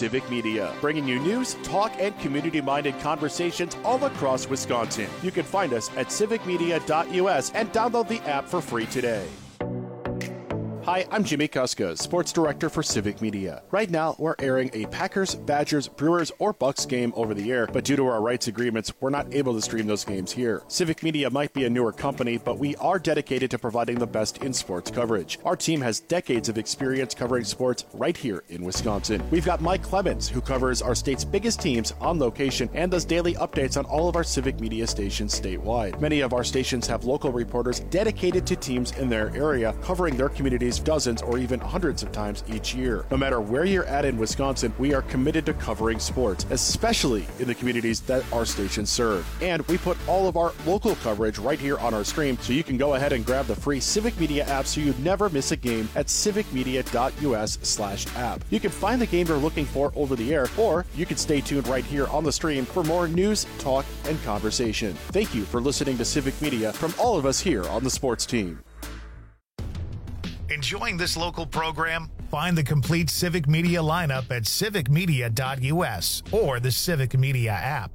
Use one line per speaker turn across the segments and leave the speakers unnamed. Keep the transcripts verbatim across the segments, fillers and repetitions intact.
Civic Media, bringing you news, talk, and community-minded conversations all across Wisconsin. You can find us at civic media dot U S and download the app for free today. Hi, I'm Jimmy Kuska, Sports Director for Civic Media. Right now, we're airing a Packers, Badgers, Brewers, or Bucks game over the air, but due to our rights agreements, we're not able to stream those games here. Civic Media might be a newer company, but we are dedicated to providing the best in sports coverage. Our team has decades of experience covering sports right here in Wisconsin. We've got Mike Clemens, who covers our state's biggest teams on location and does daily updates on all of our Civic Media stations statewide. Many of our stations have local reporters dedicated to teams in their area, covering their communities dozens or even hundreds of times each year. No matter where you're at in Wisconsin, we are committed to covering sports, especially in the communities that our stations serve. And we put all of our local coverage right here on our stream, so you can go ahead and grab the free Civic Media app so you never miss a game at civic media dot U S slash app. You can find the game you're looking for over the air, or you can stay tuned right here on the stream for more news, talk, and conversation. Thank you for listening to Civic Media from all of us here on the sports team.
Enjoying this local program? Find the complete Civic Media lineup at civic media dot U S or the Civic Media app.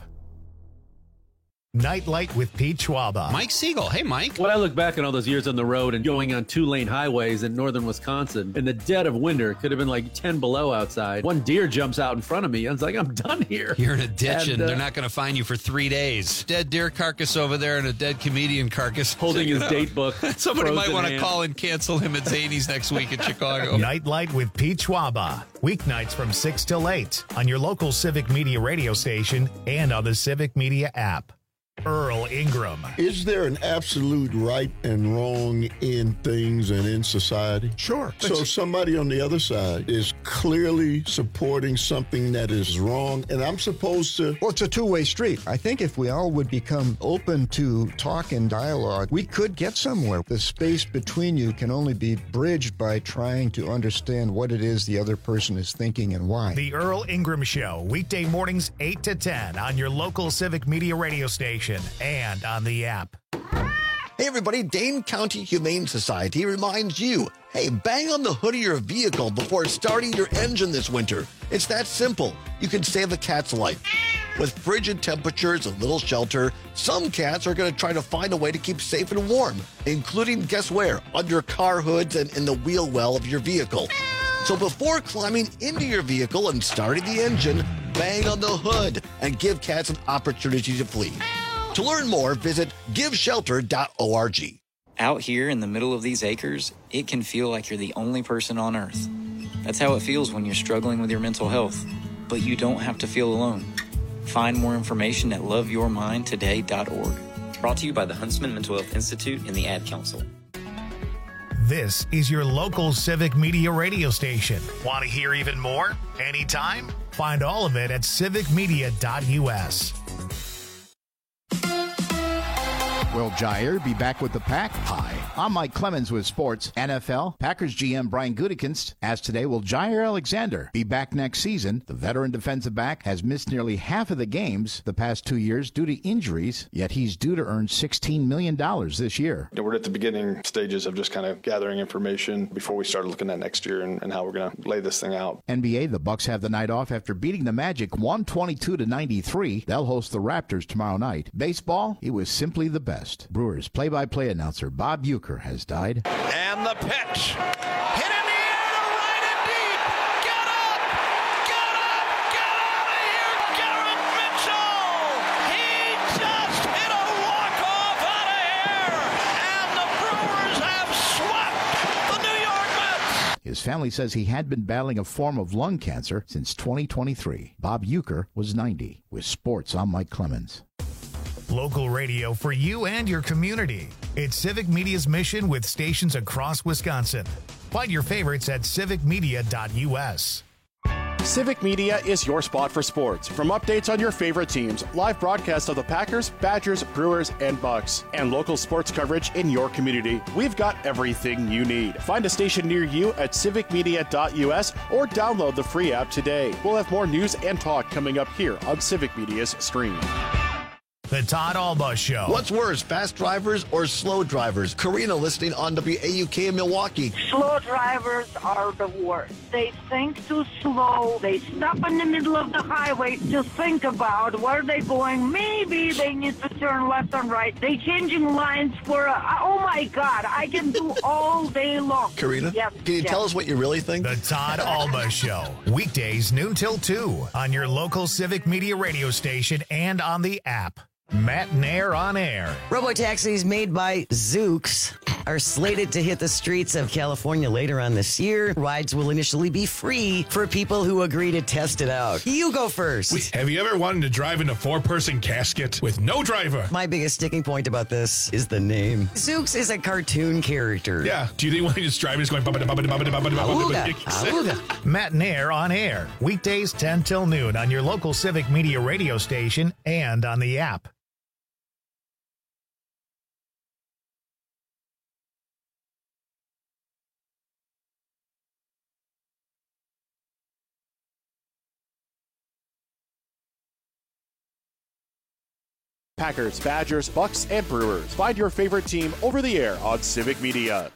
Nightlight with Pete Schwaba.
Mike Siegel. Hey, Mike.
When I look back on all those years on the road and going on two-lane highways in northern Wisconsin, in the dead of winter, it could have been like ten below outside. One deer jumps out in front of me. I was like, I'm done here.
You're in a ditch, and,
and uh,
they're not going to find you for three days. Dead deer carcass over there and a dead comedian carcass.
Holding his date book.
Somebody might want to call and cancel him at Zany's next week in Chicago.
Nightlight with Pete Schwaba. Weeknights from six till eight on your local Civic Media radio station and on the Civic Media app. Earl Ingram.
Is there an absolute right and wrong in things and in society?
Sure.
So somebody on the other side is clearly supporting something that is wrong, and I'm supposed to...
Well, it's a two-way street. I think if we all would become open to talk and dialogue, we could get somewhere. The space between you can only be bridged by trying to understand what it is the other person is thinking and why.
The Earl Ingram Show, weekday mornings eight to ten on your local Civic Media radio station and on the app.
Hey everybody, Dane County Humane Society reminds you, hey, bang on the hood of your vehicle before starting your engine this winter. It's that simple. You can save a cat's life. With frigid temperatures and little shelter, some cats are going to try to find a way to keep safe and warm, including, guess where? Under car hoods and in the wheel well of your vehicle. So before climbing into your vehicle and starting the engine, bang on the hood and give cats an opportunity to flee. To learn more, visit give shelter dot org.
Out here in the middle of these acres, it can feel like you're the only person on Earth. That's how it feels when you're struggling with your mental health. But you don't have to feel alone. Find more information at love your mind today dot org. Brought to you by the Huntsman Mental Health Institute and the Ad Council.
This is your local Civic Media radio station. Want to hear even more? Anytime? Find all of it at civic media dot U S.
Will Jair be back with the Pack? Hi, I'm Mike Clemens with Sports. N F L Packers G M Brian Gutekunst asked today, will Jair Alexander be back next season? The veteran defensive back has missed nearly half of the games the past two years due to injuries, yet he's due to earn sixteen million dollars this year.
We're at the beginning stages of just kind of gathering information before we start looking at next year and, and how we're going to lay this thing out.
N B A, the Bucks have the night off after beating the Magic one twenty-two to ninety-three. They'll host the Raptors tomorrow night. Baseball, it was simply the best. Brewers play-by-play announcer Bob Uecker has died.
And the pitch. Hit in the air to right and deep. Get up! Get up! Get out of here! Garrett Mitchell! He just hit a walk-off out of here! And the Brewers have swept the New York Mets!
His family says he had been battling a form of lung cancer since twenty twenty-three. Bob Uecker was ninety. With Sports, I'm Mike Clemens.
Local radio for you and your community. It's Civic Media's mission with stations across Wisconsin. Find your favorites at civic media dot U S.
Civic Media is your spot for sports. From updates on your favorite teams, live broadcasts of the Packers, Badgers, Brewers, and Bucks, and local sports coverage in your community, we've got everything you need. Find a station near you at civic media dot U S or download the free app today. We'll have more news and talk coming up here on Civic Media's stream.
The Todd Alba Show.
What's worse, fast drivers or slow drivers? Karina listening on W A U K in Milwaukee.
Slow drivers are the worst. They think too slow. They stop in the middle of the highway to think about where they're going. Maybe they need to turn left and right. They changing lines for, a, oh my God, I can do all day long.
Karina,
yep,
can you
yep.
tell us what you really think?
The Todd Alba Show. Weekdays noon till two on your local Civic Media radio station and on the app. Matt Nair on air.
Robotaxis made by Zoox are slated to hit the streets of California later on this year. Rides will initially be free for people who agree to test it out. You go first.
Wait, have you ever wanted to drive in a four-person casket with no driver?
My biggest sticking point about this is the name. Zoox is a cartoon character.
Yeah. Do you think when he just driving is going...
Awooga. Awooga.
Matt Nair on air. Weekdays ten till noon on your local Civic Media radio station and on the app.
Packers, Badgers, Bucks, and Brewers. Find your favorite team over the air on Civic Media.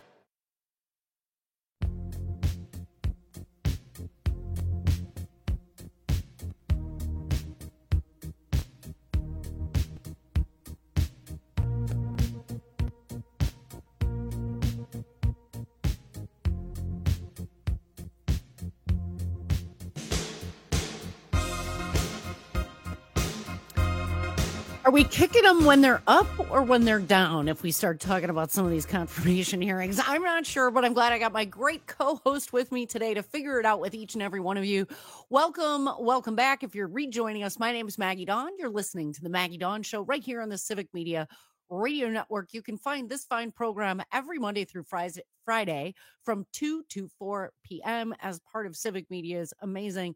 Are we kicking them when they're up or when they're down if we start talking about some of these confirmation hearings? I'm not sure, but I'm glad I got my great co-host with me today to figure it out with each and every one of you. Welcome, welcome back. If you're rejoining us, my name is Maggie Dawn. You're listening to the Maggie Dawn Show right here on the Civic Media Radio Network. You can find this fine program every Monday through Friday from two to four p.m. as part of Civic Media's amazing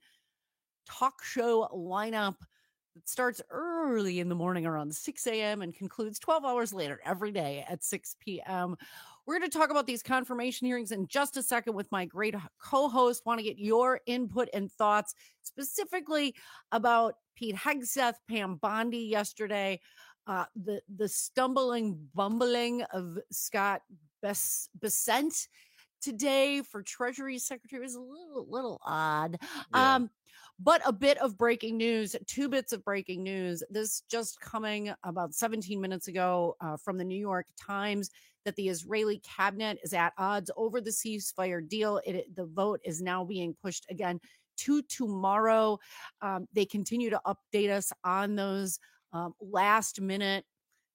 talk show lineup. It starts early in the morning around six a.m. and concludes twelve hours later every day at six p.m. We're going to talk about these confirmation hearings in just a second with my great co-host. Want to get your input and thoughts specifically about Pete Hegseth, Pam Bondi yesterday, uh, the, the stumbling, bumbling of Scott Bess- Bessent today for Treasury Secretary was a little, little odd. Yeah. Um, But a bit of breaking news, two bits of breaking news. This just coming about seventeen minutes ago uh, from the New York Times that the Israeli cabinet is at odds over the ceasefire deal. It, the vote is now being pushed again to tomorrow. Um, they continue to update us on those um, last minute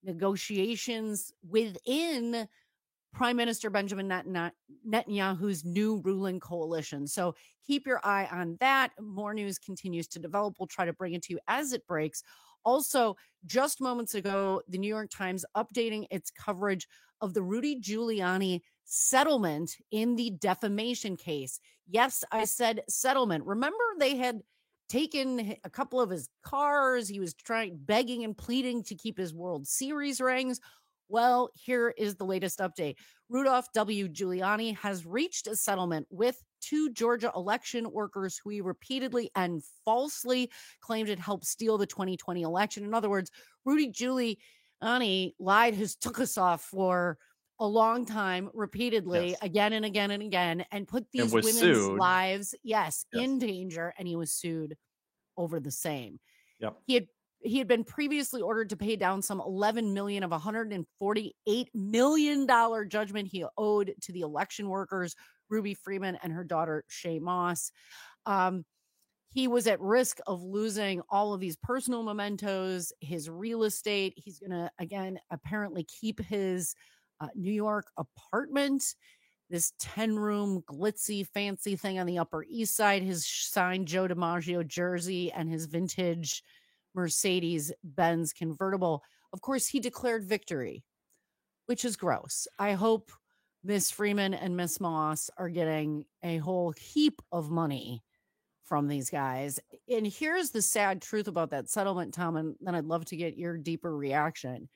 negotiations within Prime Minister Benjamin Netanyahu's new ruling coalition. So keep your eye on that. More news continues to develop. We'll try to bring it to you as it breaks. Also, just moments ago, the New York Times updating its coverage of the Rudy Giuliani settlement in the defamation case. Yes, I said settlement. Remember, they had taken a couple of his cars. He was trying, begging and pleading to keep his World Series rings. Well, here is the latest update. Rudolph W. Giuliani has reached a settlement with two Georgia election workers who he repeatedly and falsely claimed had helped steal the twenty twenty election. In other words, Rudy Giuliani lied his took us off for a long time, repeatedly, yes. again and again and again, and put these women's sued. lives, yes, yes, in danger, and he was sued over the same.
Yep.
He had He had been previously ordered to pay down some eleven million dollars of one hundred forty-eight million dollars judgment he owed to the election workers, Ruby Freeman and her daughter, Shay Moss. Um, he was at risk of losing all of these personal mementos, his real estate. He's going to, again, apparently keep his uh, New York apartment, this ten-room glitzy, fancy thing on the Upper East Side, his signed Joe DiMaggio jersey, and his vintage Mercedes-Benz convertible. Of course, he declared victory, which is gross. I hope Miss Freeman and Miss Moss are getting a whole heap of money from these guys. And here's the sad truth about that settlement, Tom, and then I'd love to get your deeper reaction,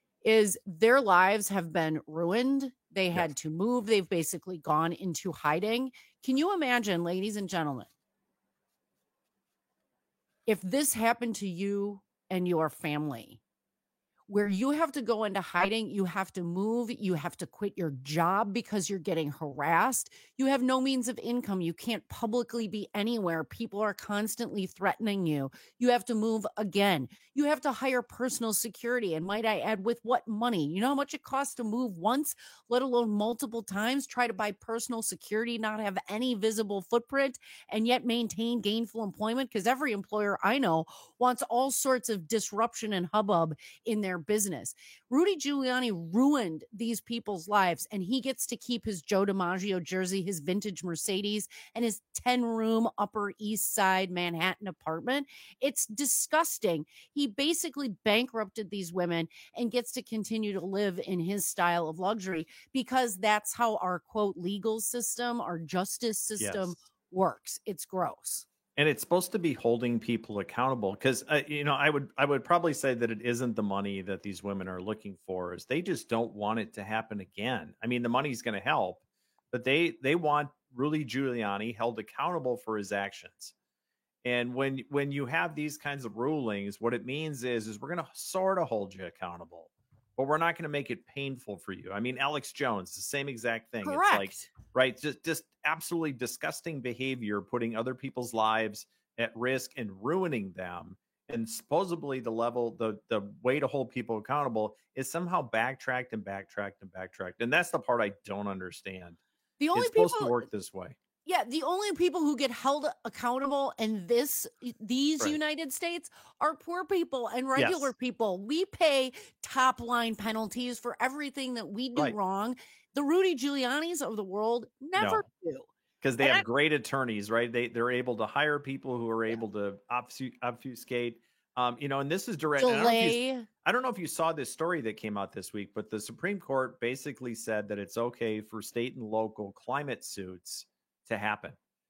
is their lives have been ruined. They had yes. to move. They've basically gone into hiding. Can you imagine, ladies and gentlemen, if this happened to you and your family, where you have to go into hiding, you have to move, you have to quit your job because you're getting harassed. You have no means of income. You can't publicly be anywhere. People are constantly threatening you. You have to move again. You have to hire personal security. And might I add, with what money? You know how much it costs to move once, let alone multiple times, try to buy personal security, not have any visible footprint, and yet maintain gainful employment? Because every employer I know wants all sorts of disruption and hubbub in their business. Rudy Giuliani ruined these people's lives, and he gets to keep his Joe DiMaggio jersey, his vintage Mercedes, and his ten-room Upper East Side Manhattan apartment. It's disgusting. He basically bankrupted these women and gets to continue to live in his style of luxury because that's how our, quote, legal system, our justice system
Yes.
works. It's gross.
And it's supposed to be holding people accountable because, uh, you know, I would I would probably say that it isn't the money that these women are looking for. Is they just don't want it to happen again. I mean, the money's going to help, but they they want Rudy Giuliani held accountable for his actions. And when when you have these kinds of rulings, what it means is is we're going to sort of hold you accountable, but we're not going to make it painful for you. I mean, Alex Jones, the same exact thing.
Correct.
It's like, right, just just absolutely disgusting behavior, putting other people's lives at risk and ruining them. And supposedly the level, the the way to hold people accountable is somehow backtracked and backtracked and backtracked. And that's the part I don't understand.
The only
it's supposed
people-
to work this way.
Yeah, the only people who get held accountable in this these
Right.
United States are poor people and regular
Yes.
people. We pay top line penalties for everything that we do
Right.
wrong. The Rudy Giulianis of the world never do.
Because they
And
have
I-
great attorneys, right? They they're able to hire people who are able to obfusc- obfuscate. Um, you know, and this is direct. and I don't know if you-
Delay.
I don't know if you saw this story that came out this week, but the Supreme Court basically said that it's okay for state and local climate suits to happen.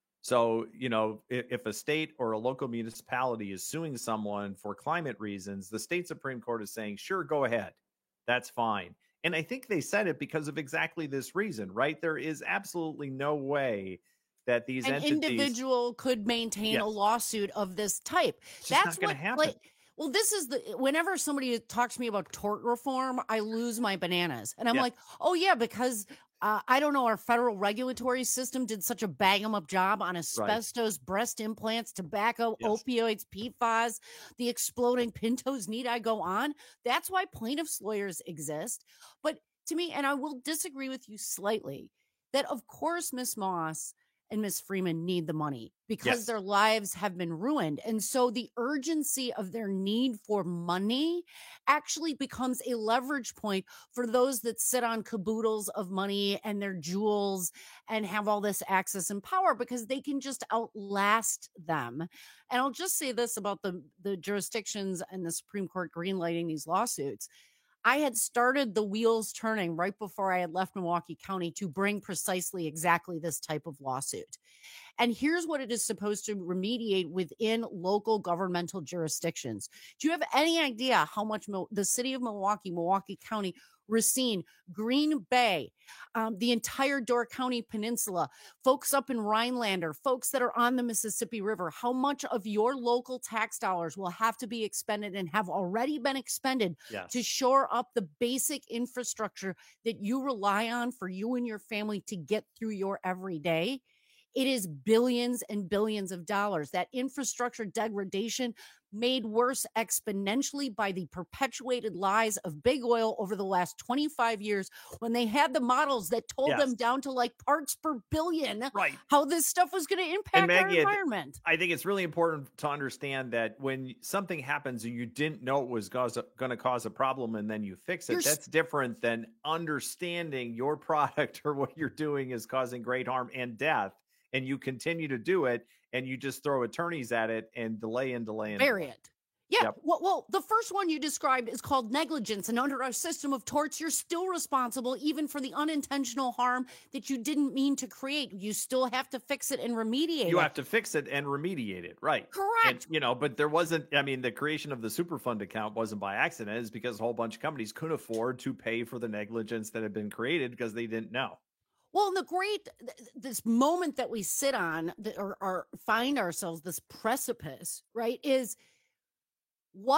So, you know, if, if a state or a local municipality is suing someone for climate reasons, the state Supreme Court is saying, sure, go ahead. That's fine. And I think they said it because of exactly this reason, right? There is absolutely no way that these
An
entities
individual could maintain
Yes.
a lawsuit of this type.
It's just not
That's
gonna
what
happen.
like well, this is the whenever somebody talks to me about tort reform, I lose my bananas. And I'm
Yeah.
like, oh yeah, because uh, I don't know, our federal regulatory system did such a bang 'em up job on asbestos, breast implants, tobacco,
Yes.
opioids, P FAS, the exploding Pintos. Need I go on? That's why plaintiffs' lawyers exist. But to me, and I will disagree with you slightly, that of course Miss Moss and Miss Freeman need the money because
Yes.
their lives have been ruined. And so the urgency of their need for money actually becomes a leverage point for those that sit on caboodles of money and their jewels and have all this access and power because they can just outlast them. And I'll just say this about the, the jurisdictions and the Supreme Court greenlighting these lawsuits. I had started the wheels turning right before I had left Milwaukee County to bring precisely exactly this type of lawsuit. And here's what it is supposed to remediate within local governmental jurisdictions. Do you have any idea how much Mil- the city of Milwaukee, Milwaukee County, Racine, Green Bay, um, the entire Door County Peninsula, folks up in Rhinelander, folks that are on the Mississippi River, how much of your local tax dollars will have to be expended and have already been expended
Yes.
to shore up the basic infrastructure that you rely on for you and your family to get through your everyday? It is billions and billions of dollars. That infrastructure degradation made worse exponentially by the perpetuated lies of big oil over the last twenty-five years when they had the models that told
Yes.
them down to like parts per billion
Right.
how this stuff was going to impact
And
our
Maggie, I th-
environment.
I think it's really important to understand that when something happens and you didn't know it was going to cause a problem and then you fix it,
You're s-
that's different than understanding your product or what you're doing is causing great harm and death. And you continue to do it and you just throw attorneys at it and delay and delay and
Bury
delay.
it. Yeah.
Yep.
Well, well, the first one you described is called negligence. And under our system of torts, you're still responsible even for the unintentional harm that you didn't mean to create. You still have to fix it and remediate
You
it.
have to fix it and remediate it, right?
Correct.
And, you know, but there wasn't. I mean, the creation of the Superfund account wasn't by accident. It's because a whole bunch of companies couldn't afford to pay for the negligence that had been created because they didn't know.
Well, and the great, th- this moment that we sit on th- or, or find ourselves, this precipice, right, is what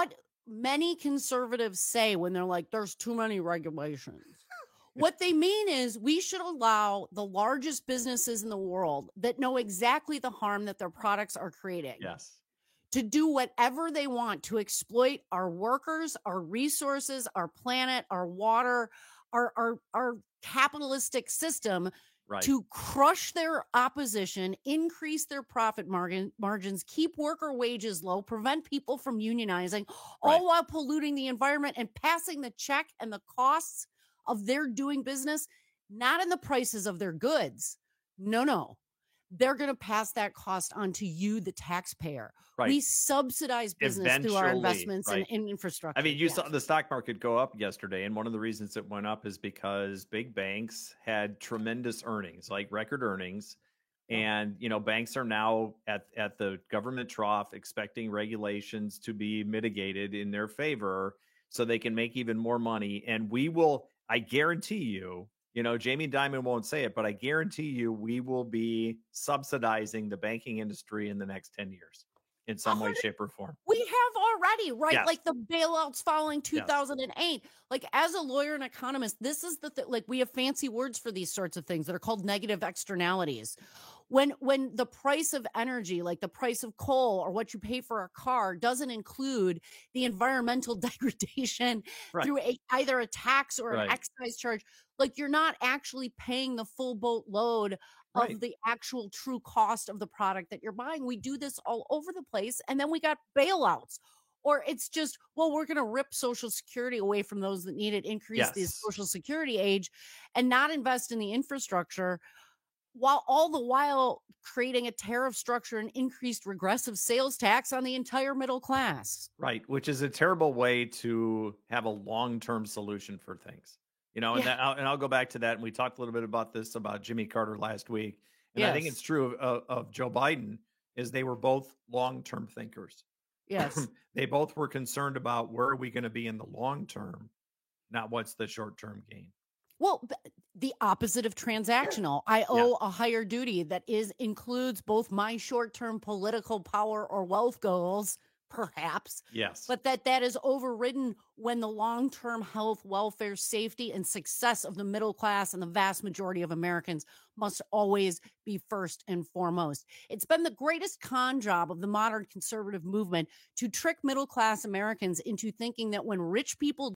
many conservatives say when they're like, there's too many regulations. What they mean is we should allow the largest businesses in the world that know exactly the harm that their products are creating.
Yes.
To do whatever they want to exploit our workers, our resources, our planet, our water, our our, our capitalistic system, right, to crush their opposition, increase their profit margin, margins, keep worker wages low, prevent people from unionizing, all right, while polluting the environment and passing the check and the costs of their doing business, not in the prices of their goods. No, no. They're going to pass that cost on to you, the taxpayer. Right. We subsidize business Eventually, through our investments right. in, in infrastructure.
I mean, you
yes.
saw the stock market go up yesterday, and one of the reasons it went up is because big banks had tremendous earnings, like record earnings. And, you know, banks are now at, at the government trough expecting regulations to be mitigated in their favor so they can make even more money. And we will, I guarantee you, you know, Jamie Dimon won't say it, but I guarantee you we will be subsidizing the banking industry in the next ten years in some way, shape, or form.
We have already, right?
Yes.
Like the bailouts following two thousand eight. Yes. Like as a lawyer and economist, this is the th- like we have fancy words for these sorts of things that are called negative externalities. When when the price of energy, like the price of coal or what you pay for a car, doesn't include the environmental degradation right. through a, either a tax or right. an excise charge, like you're not actually paying the full boat load of right. the actual true cost of the product that you're buying. We do this all over the place. And then we got bailouts. Or it's just, well, we're going to rip Social Security away from those that need it, increase yes. the Social Security age, and not invest in the infrastructure, while all the while creating a tariff structure and increased regressive sales tax on the entire middle class.
Right, which is a terrible way to have a long-term solution for things. You know, and, yeah. that, I'll, and I'll go back to that. And we talked a little bit about this about Jimmy Carter last week. And yes. I think it's true of, of Joe Biden, is they were both long-term thinkers.
Yes.
They both were concerned about where are we going to be in the long term, not what's the short-term gain.
Well, the opposite of transactional. I owe yeah. a higher duty that is includes both my short-term political power or wealth goals, perhaps.
Yes.
But that that is overridden when the long-term health, welfare, safety, and success of the middle class and the vast majority of Americans must always be first and foremost. It's been the greatest con job of the modern conservative movement to trick middle-class Americans into thinking that when rich people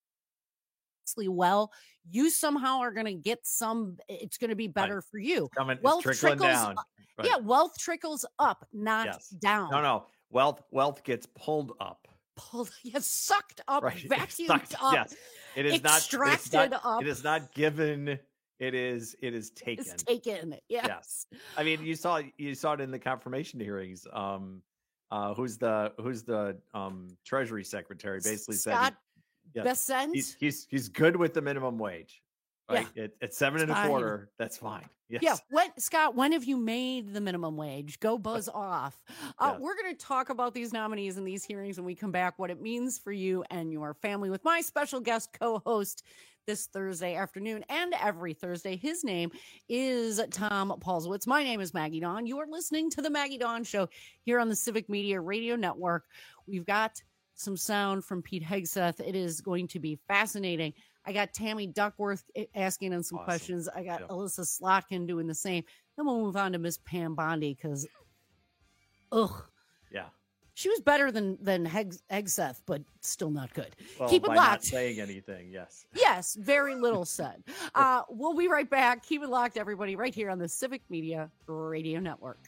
well, you somehow are going to get some, it's going to be better right. for you.
Coming,
wealth
trickling
trickles
down. Right.
Yeah, wealth trickles up, not
yes.
down.
No, no. Wealth wealth gets pulled up.
Pulled, yes, sucked up,
right.
vacuumed
sucked,
up.
Yes. It is
extracted
not, not
up.
It is not given. It is it is taken.
It's taken. Yes.
yes. I mean, you saw you saw it in the confirmation hearings. Um uh who's the who's the um Treasury Secretary basically
Scott
said he,
yes, Bessent?
He's, he's he's good with the minimum wage. Right.
Yeah.
At, at seven
it's
and
fine.
a quarter, that's fine. Yes.
Yeah. When, Scott, when have you made the minimum wage? Go buzz off. Uh, yes. We're going to talk about these nominees and these hearings when we come back, what it means for you and your family with my special guest co-host this Thursday afternoon and every Thursday. His name is Tom Paulsowitz. My name is Maggie Dawn. You are listening to the Maggie Dawn Show here on the Civic Media Radio Network. We've got some sound from Pete Hegseth. It is going to be fascinating. I got Tammy Duckworth asking him some awesome. questions. I got yeah. Alyssa Slotkin doing the same. Then we'll move on to Miss Pam Bondi because, ugh.
Yeah.
She was better than than Heg- Hegseth, but still not good.
Well,
Keep it
by
locked.
Not saying anything, yes.
Yes, very little said. Uh, we'll be right back. Keep it locked, everybody, right here on the Civic Media Radio Network.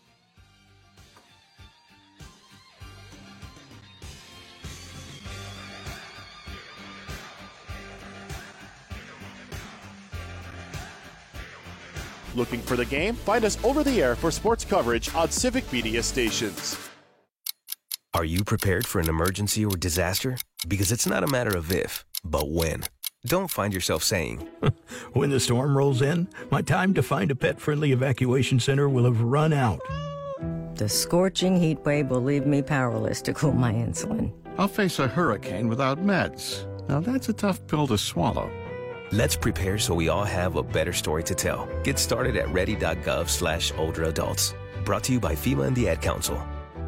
Looking for the game? Find us over the air for sports coverage on Civic Media stations.
Are you prepared for an emergency or disaster? Because it's not a matter of if, but when. Don't find yourself saying,
when the storm rolls in, my time to find a pet-friendly evacuation center will have run out.
The scorching heat wave will leave me powerless to cool my insulin.
I'll face a hurricane without meds. Now that's a tough pill to swallow.
Let's prepare so we all have a better story to tell. Get started at ready.gov slash older adults. Brought to you by FEMA and the Ad Council.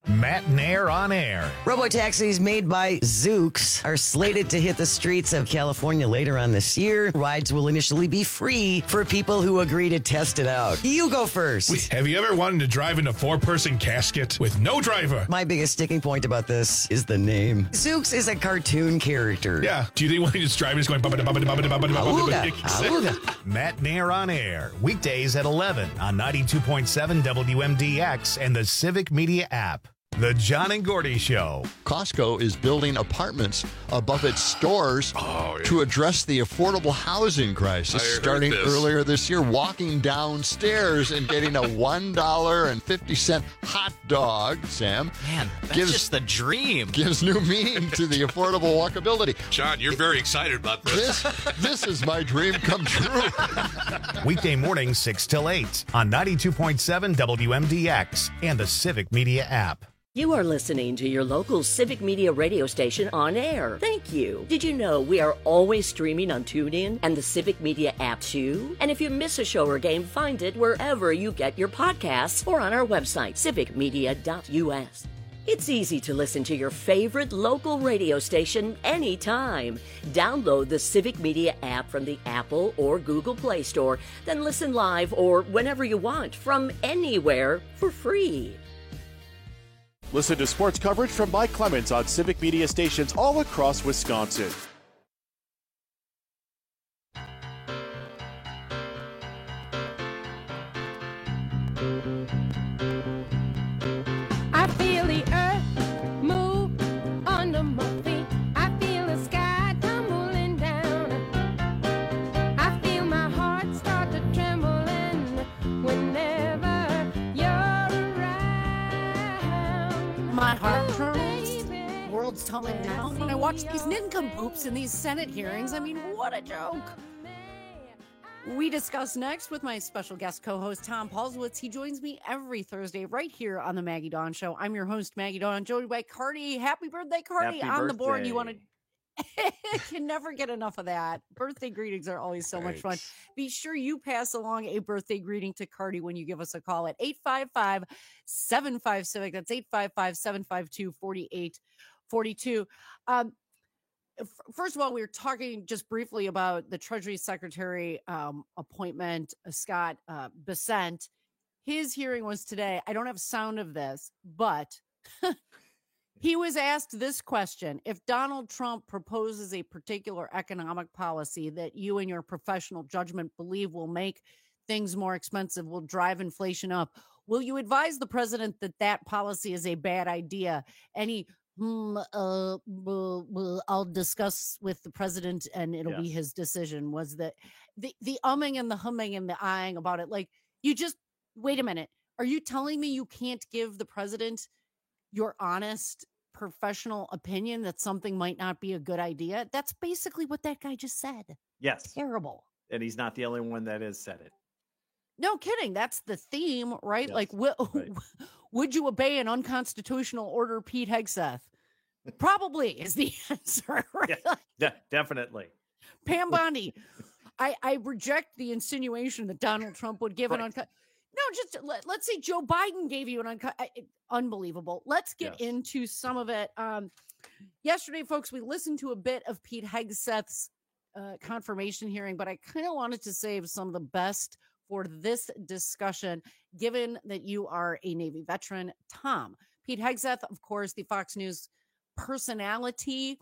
Matt Nair on air.
Robotaxis made by Zoox are slated to hit the streets of California later on this year. Rides will initially be free for people who agree to test it out. You go first.
Wait, have you ever wanted to drive in a four-person casket with no driver?
My biggest sticking point about this is the name. Zoox is a cartoon character.
Yeah. Do you think when he just driving is going bubba bubba bubba bubba
Awooga,
bubba?
awooga.
Matt Nair on air. Weekdays at eleven on ninety-two point seven W M D X and the Civic Media app. The John and Gordy Show.
Costco is building apartments above its stores
Oh, yeah.
to address the affordable housing crisis.
I heard
Starting
this.
earlier this year, walking downstairs and getting a one dollar and fifty cent hot dog, Sam,
Man, that's
gives,
just the dream.
gives new meaning to the affordable walkability.
John, you're very excited about this.
This, this is my dream come true.
Weekday mornings six till eight on ninety-two point seven W M D X and the Civic Media app.
You are listening to your local Civic Media radio station on air. Thank you. Did you know we are always streaming on TuneIn and the Civic Media app too? And if you miss a show or game, find it wherever you get your podcasts or on our website, civic media dot U S. It's easy to listen to your favorite local radio station anytime. Download the Civic Media app from the Apple or Google Play Store, then listen live or whenever you want from anywhere for free.
Listen to sports coverage from Mike Clemens on Civic Media stations all across Wisconsin.
I feel the earth move under my feet. I feel the sky tumbling down. I feel my heart start to trembling whenever you're around.
My heart trembles. World's tumbling down. When I watch these nincompoops in these Senate hearings, I mean, what a joke. We discuss next with my special guest co-host, Tom Paulswitz. He joins me every Thursday right here on the Maggie Dawn Show. I'm your host, Maggie Dawn, joined by Cardi. Happy birthday, Cardi.
Happy
on the board.
birthday.
You want to... Can never get enough of that. Birthday greetings are always so much fun. Be sure you pass along a birthday greeting to Cardi when you give us a call at eight five five, seven five Civic. That's eight five five, seven five two, four eight four two. Um, f- first of all, we were talking just briefly about the Treasury Secretary um, appointment, uh, Scott uh, Bessent. His hearing was today. I don't have sound of this, but he was asked this question: if Donald Trump proposes a particular economic policy that you and your professional judgment believe will make things more expensive, will drive inflation up, will you advise the president that that policy is a bad idea? And he, hmm, uh, well, well, I'll discuss with the president and it'll be
Yes.
his decision. Was that the, the umming and the humming and the eyeing about it? Like, you just, wait a minute. Are you telling me you can't give the president your honest professional opinion that something might not be a good idea? That's basically what that guy just said.
Yes.
Terrible.
And he's not the only one that has said it.
No kidding. That's the theme, right? Like, w-
right.
would you obey an unconstitutional order, Pete Hegseth? Probably is the answer, right?
Yeah, de- definitely.
Pam Bondi, I, I reject the insinuation that Donald Trump would give an
Right.
unco- No, just let, let's say Joe Biden gave you an unco- I- it- unbelievable. Let's get
Yes.
into some of it. Um, yesterday, folks, we listened to a bit of Pete Hegseth's uh, confirmation hearing, but I kind of wanted to save some of the best for this discussion, given that you are a Navy veteran. Tom, Pete Hegseth, of course, the Fox News personality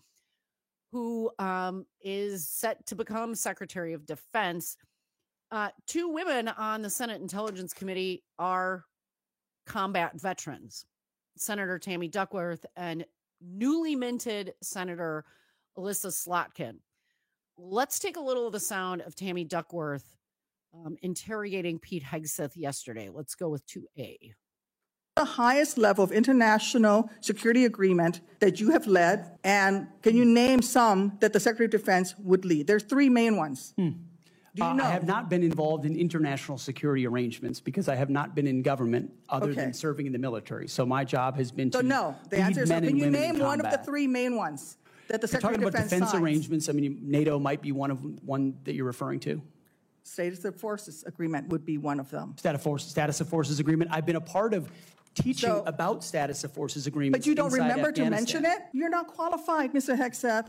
who um, is set to become Secretary of Defense. Uh, two women on the Senate Intelligence Committee are combat veterans, Senator Tammy Duckworth and newly minted Senator Alyssa Slotkin. Let's take a little of the sound of Tammy Duckworth um, interrogating Pete Hegseth yesterday. Let's go with two A.
The highest level of international security agreement that you have led, and can you name some that the Secretary of Defense would lead? There's three main ones.
Hmm.
Do you
Uh,
know?
I have not been involved in international security arrangements because I have not been in government other
Okay.
than serving in the military. So my job has been
So
to
no, the
lead
answer is no.
men
Can
and
you
women in
name one of the
combat.
three main ones that the
You're
Secretary
talking
of
about
Defense
defense
signs?
arrangements. I mean, NATO might be one of one that you're referring to.
Status of Forces Agreement would be one of them.
Status of Forces, Status of Forces Agreement. I've been a part of teaching
So-
about status of forces agreements.
But you don't
inside
remember to
Afghanistan.
mention it? You're not qualified, Mister Hegseth.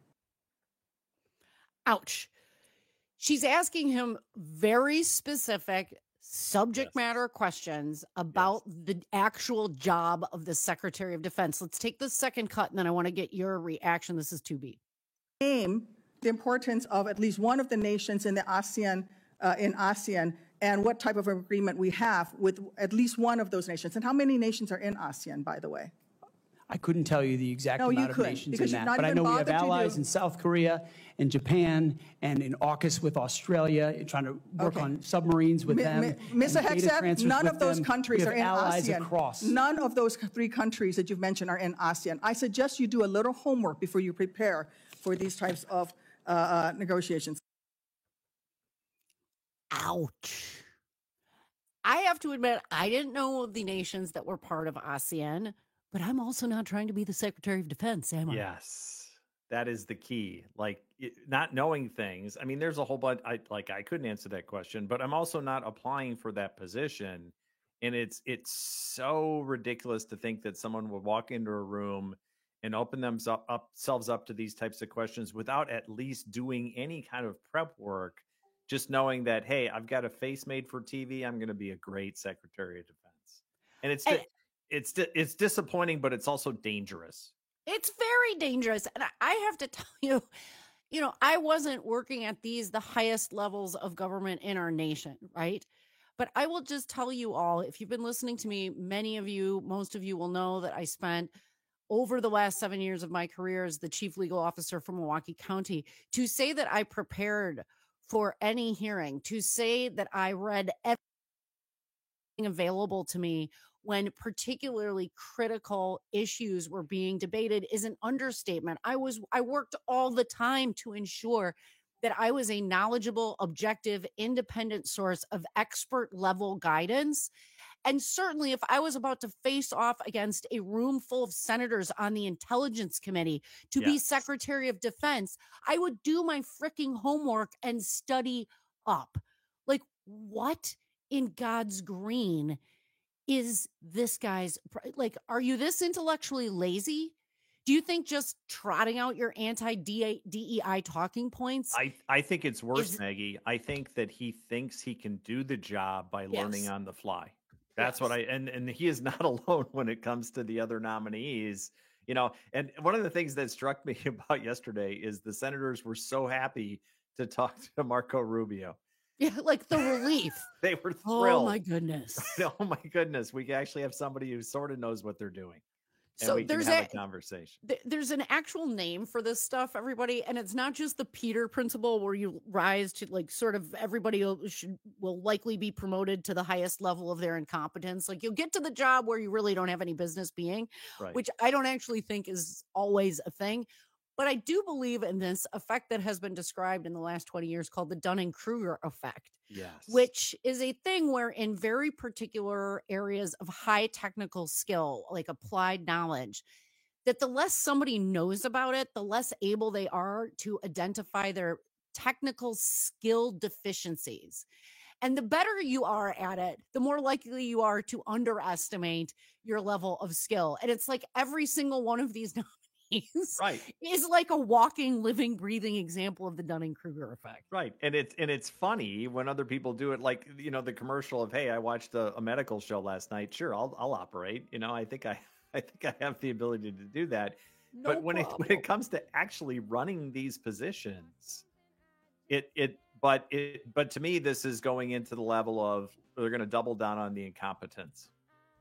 Ouch. She's asking him very specific subject matter questions about the actual job of the Secretary of Defense. Let's take the second cut, and then I want to get your reaction. This is two B.
Name the importance of at least one of the nations in the ASEAN, uh, in ASEAN, and what type of agreement we have with at least one of those nations. And how many nations are in ASEAN, by the way?
I couldn't tell you the exact
No, you
amount of
couldn't,
nations in
because you're
that,
not
but I
even
know we have
bothered to
allies
do-
in South Korea and Japan and in AUKUS with Australia, and trying to work
Okay.
on submarines with
Mi-
them.
mi- Mister
and data
Hegseth,
transfers
none
with
of those
them.
countries
We
are
have
in
allies
ASEAN.
across.
None of those three countries that you've mentioned are in ASEAN. I suggest you do a little homework before you prepare for these types of uh, uh, negotiations.
Ouch. I have to admit, I didn't know of the nations that were part of ASEAN, but I'm also not trying to be the Secretary of Defense, am I?
Yes, that is the key. Like it, not knowing things. I mean, there's a whole bunch. I like I couldn't answer that question, but I'm also not applying for that position. And it's it's so ridiculous to think that someone would walk into a room and open themselves up, selves up to these types of questions without at least doing any kind of prep work. Just knowing that, hey, I've got a face made for T V. I'm going to be a great Secretary of Defense. And it's
And-
it's it's disappointing, but it's also dangerous.
It's very dangerous. And I- I have to tell you, you know, I wasn't working at these, the highest levels of government in our nation, right? But I will just tell you all, if you've been listening to me, many of you, most of you will know that I spent over the last seven years of my career as the chief legal officer for Milwaukee County. To say that I prepared for any hearing, to say that I read everything available to me when particularly critical issues were being debated is an understatement. I was I worked all the time to ensure that I was a knowledgeable, objective, independent source of expert level guidance. And certainly if I was about to face off against a room full of senators on the Intelligence Committee to be
Yes.
Secretary of Defense, I would do my freaking homework and study up. Like, what in God's green is this guy's, pr- like, are you this intellectually lazy? Do you think just trotting out your anti-D E I talking points?
I, I think it's worse,
Is-
Maggie. I think that he thinks he can do the job by learning
Yes.
on the fly. That's what I and and he is not alone when it comes to the other nominees. You know, and one of the things that struck me about yesterday is the senators were so happy to talk to Marco Rubio.
Yeah, like the relief.
They were
Oh
thrilled.
my goodness.
Oh my goodness. We actually have somebody who sort of knows what they're doing. And
So
we can
there's
have
a-
a conversation.
Th- There's an actual name for this stuff, everybody, and it's not just the Peter principle where you rise to like sort of everybody will, should will likely be promoted to the highest level of their incompetence. Like you'll get to the job where you really don't have any business being,
Right.
which I don't actually think is always a thing. But I do believe in this effect that has been described in the last twenty years called the Dunning-Kruger effect.
Yes.
Which is a thing where in very particular areas of high technical skill, like applied knowledge, that the less somebody knows about it, the less able they are to identify their technical skill deficiencies. And the better you are at it, the more likely you are to underestimate your level of skill. And it's like every single one of these nominees
Right.
is like a walking, living, breathing example of the Dunning-Kruger effect.
Right. And it's and it's funny when other people do it, like, you know, the commercial of, hey, I watched a, a medical show last night. Sure, I'll I'll operate. You know, I think I I think I have the ability to do that.
No
but when it when it comes to actually running these positions, it it but it but to me, this is going into the level of they're gonna double down on the incompetence.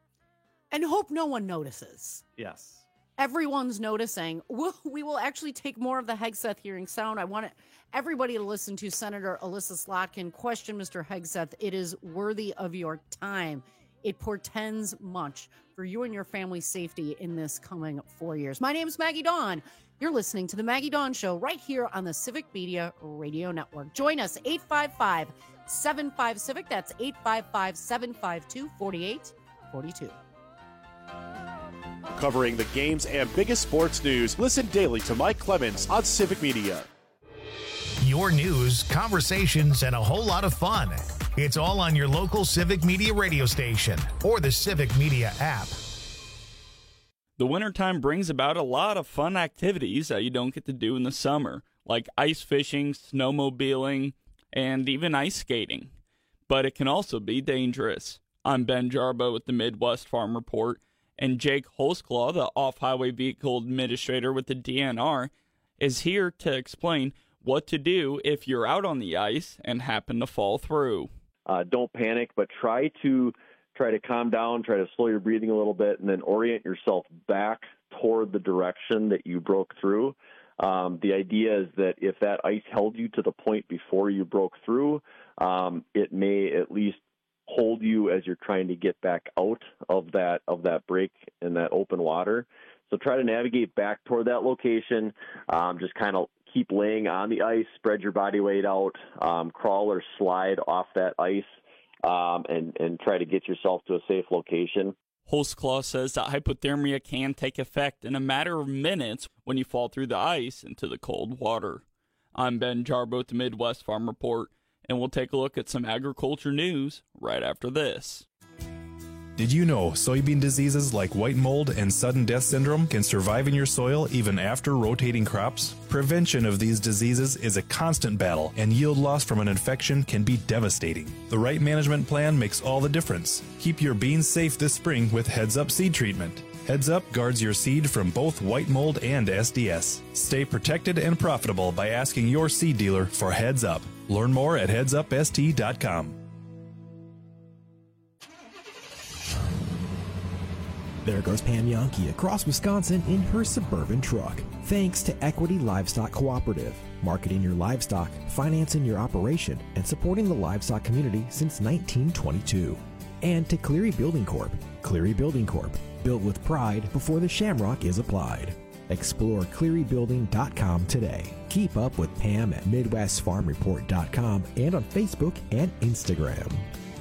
And hope no one notices.
Yes.
Everyone's noticing. We'll, we will actually take more of the Hegseth hearing sound. I want it, everybody to listen to Senator Alyssa Slotkin question Mister Hegseth. It is worthy of your time. It portends much for you and your family's safety in this coming four years. My name is Maggie Dawn. You're listening to The Maggie Dawn Show right here on the Civic Media Radio Network. Join us, eight five five, seven five, CIVIC. That's eight five five, seven five two, four eight four two.
Covering the games and biggest sports news, listen daily to Mike Clemens on Civic Media.
Your news, conversations, and a whole lot of fun. It's all on your local Civic Media radio station or the Civic Media app.
The wintertime brings about a lot of fun activities that you don't get to do in the summer, like ice fishing, snowmobiling, and even ice skating. But it can also be dangerous. I'm Ben Jarbo with the Midwest Farm Report, and Jake Holzclaw, the Off-Highway Vehicle Administrator with the D N R, is here to explain what to do if you're out on the ice and happen to fall through.
Uh, don't panic, but try to try to calm down, try to slow your breathing a little bit, and then orient yourself back toward the direction that you broke through. Um, the idea is that if that ice held you to the point before you broke through, um, it may at least hold you as you're trying to get back out of that of that break in that open water. So try to navigate back toward that location. Um, just kind of keep laying on the ice, spread your body weight out, um, crawl or slide off that ice, um, and, and try to get yourself to a safe location.
Holzclaw says that hypothermia can take effect in a matter of minutes when you fall through the ice into the cold water. I'm Ben Jarbo with the Midwest Farm Report, and we'll take a look at some agriculture news right after this.
Did you know soybean diseases like white mold and sudden death syndrome can survive in your soil even after rotating crops? Prevention of these diseases is a constant battle, and yield loss from an infection can be devastating. The right management plan makes all the difference. Keep your beans safe this spring with Heads Up seed treatment. Heads Up guards your seed from both white mold and S D S. Stay protected and profitable by asking your seed dealer for Heads Up. Learn more at heads up s t dot com.
There goes Pam Yonke across Wisconsin in her Suburban truck. Thanks to Equity Livestock Cooperative, marketing your livestock, financing your operation, and supporting the livestock community since nineteen twenty-two. And to Cleary Building Corp. Cleary Building Corp. Built with pride before the shamrock is applied. Explore cleary building dot com today. Keep up with Pam at midwest farm report dot com and on Facebook and Instagram.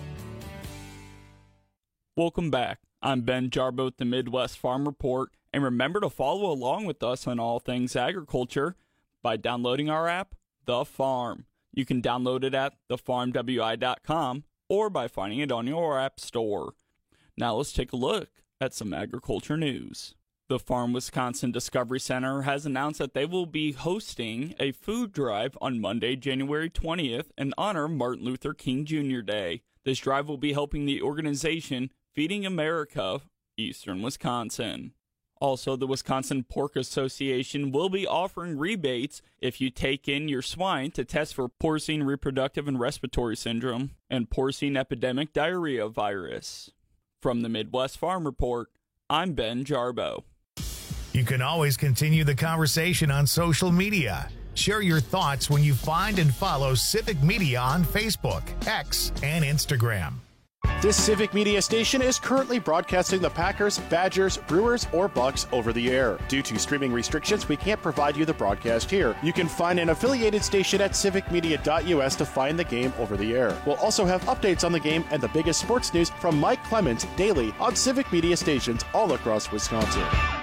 Welcome back. I'm Ben Jarbo with the Midwest Farm Report, and remember to follow along with us on all things agriculture by downloading our app, The Farm. You can download it at the farm w i dot com or by finding it on your app store. Now let's take a look at some agriculture news. The Farm Wisconsin Discovery Center has announced that they will be hosting a food drive on Monday, January twentieth in honor of Martin Luther King Junior Day. This drive will be helping the organization Feeding America, Eastern Wisconsin. Also, the Wisconsin Pork Association will be offering rebates if you take in your swine to test for porcine reproductive and respiratory syndrome and porcine epidemic diarrhea virus. From the Midwest Farm Report, I'm Ben Jarbo.
You can always continue the conversation on social media. Share your thoughts when you find and follow Civic Media on Facebook, X, and Instagram.
This Civic Media station is currently broadcasting the Packers, Badgers, Brewers, or Bucks over the air. Due to streaming restrictions, we can't provide you the broadcast here. You can find an affiliated station at civic media dot u s to find the game over the air. We'll also have updates on the game and the biggest sports news from Mike Clemens daily on Civic Media stations all across Wisconsin.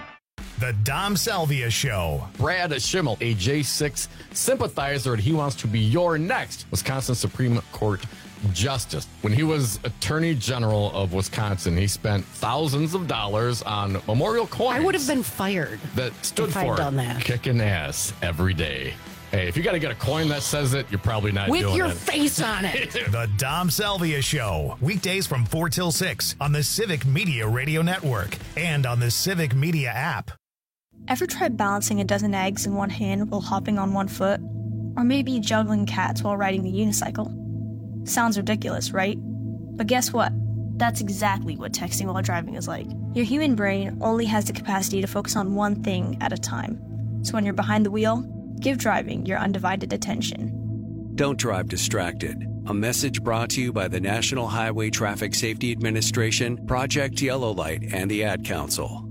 The Dom Salvia Show.
Brad Schimmel, a J six sympathizer, and he wants to be your next Wisconsin Supreme Court Justice. When he was Attorney General of Wisconsin, he spent thousands of dollars on memorial coins.
I would have been fired
that stood
if
for
I'd done that.
Kicking ass every day. Hey, if you got to get a coin that says it, you're probably not
With
doing
your
it.
face on it.
The Dom Salvia Show. Weekdays from four till six on the Civic Media Radio Network and on the Civic Media app.
Ever tried balancing a dozen eggs in one hand while hopping on one foot? Or maybe juggling cats while riding the unicycle? Sounds ridiculous, right? But guess what? That's exactly what texting while driving is like. Your human brain only has the capacity to focus on one thing at a time. So when you're behind the wheel, give driving your undivided attention.
Don't drive distracted. A message brought to you by the National Highway Traffic Safety Administration, Project Yellow Light, and the Ad Council.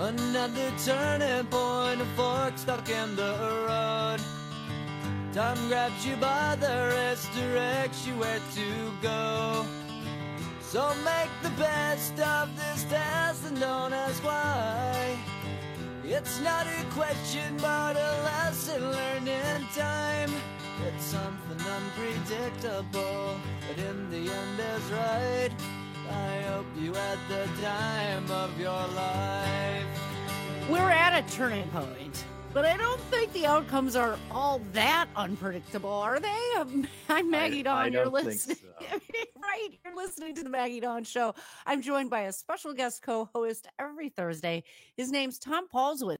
Another turning point, a fork stuck in the road. Time grabs you by the wrist, directs you where to go. So make the best of this test and don't ask why. It's not a question but a lesson learned in time. It's something unpredictable, but in the end is right. I hope you had the time of your life.
We're at a turning point, but I don't think the outcomes are all that unpredictable, are they? Um, I'm Maggie
I,
Dawn.
I
You're
don't
listening,
think so.
right? You're listening to the Maggie Dawn Show. I'm joined by a special guest co-host every Thursday. His name's Tom Paulswood.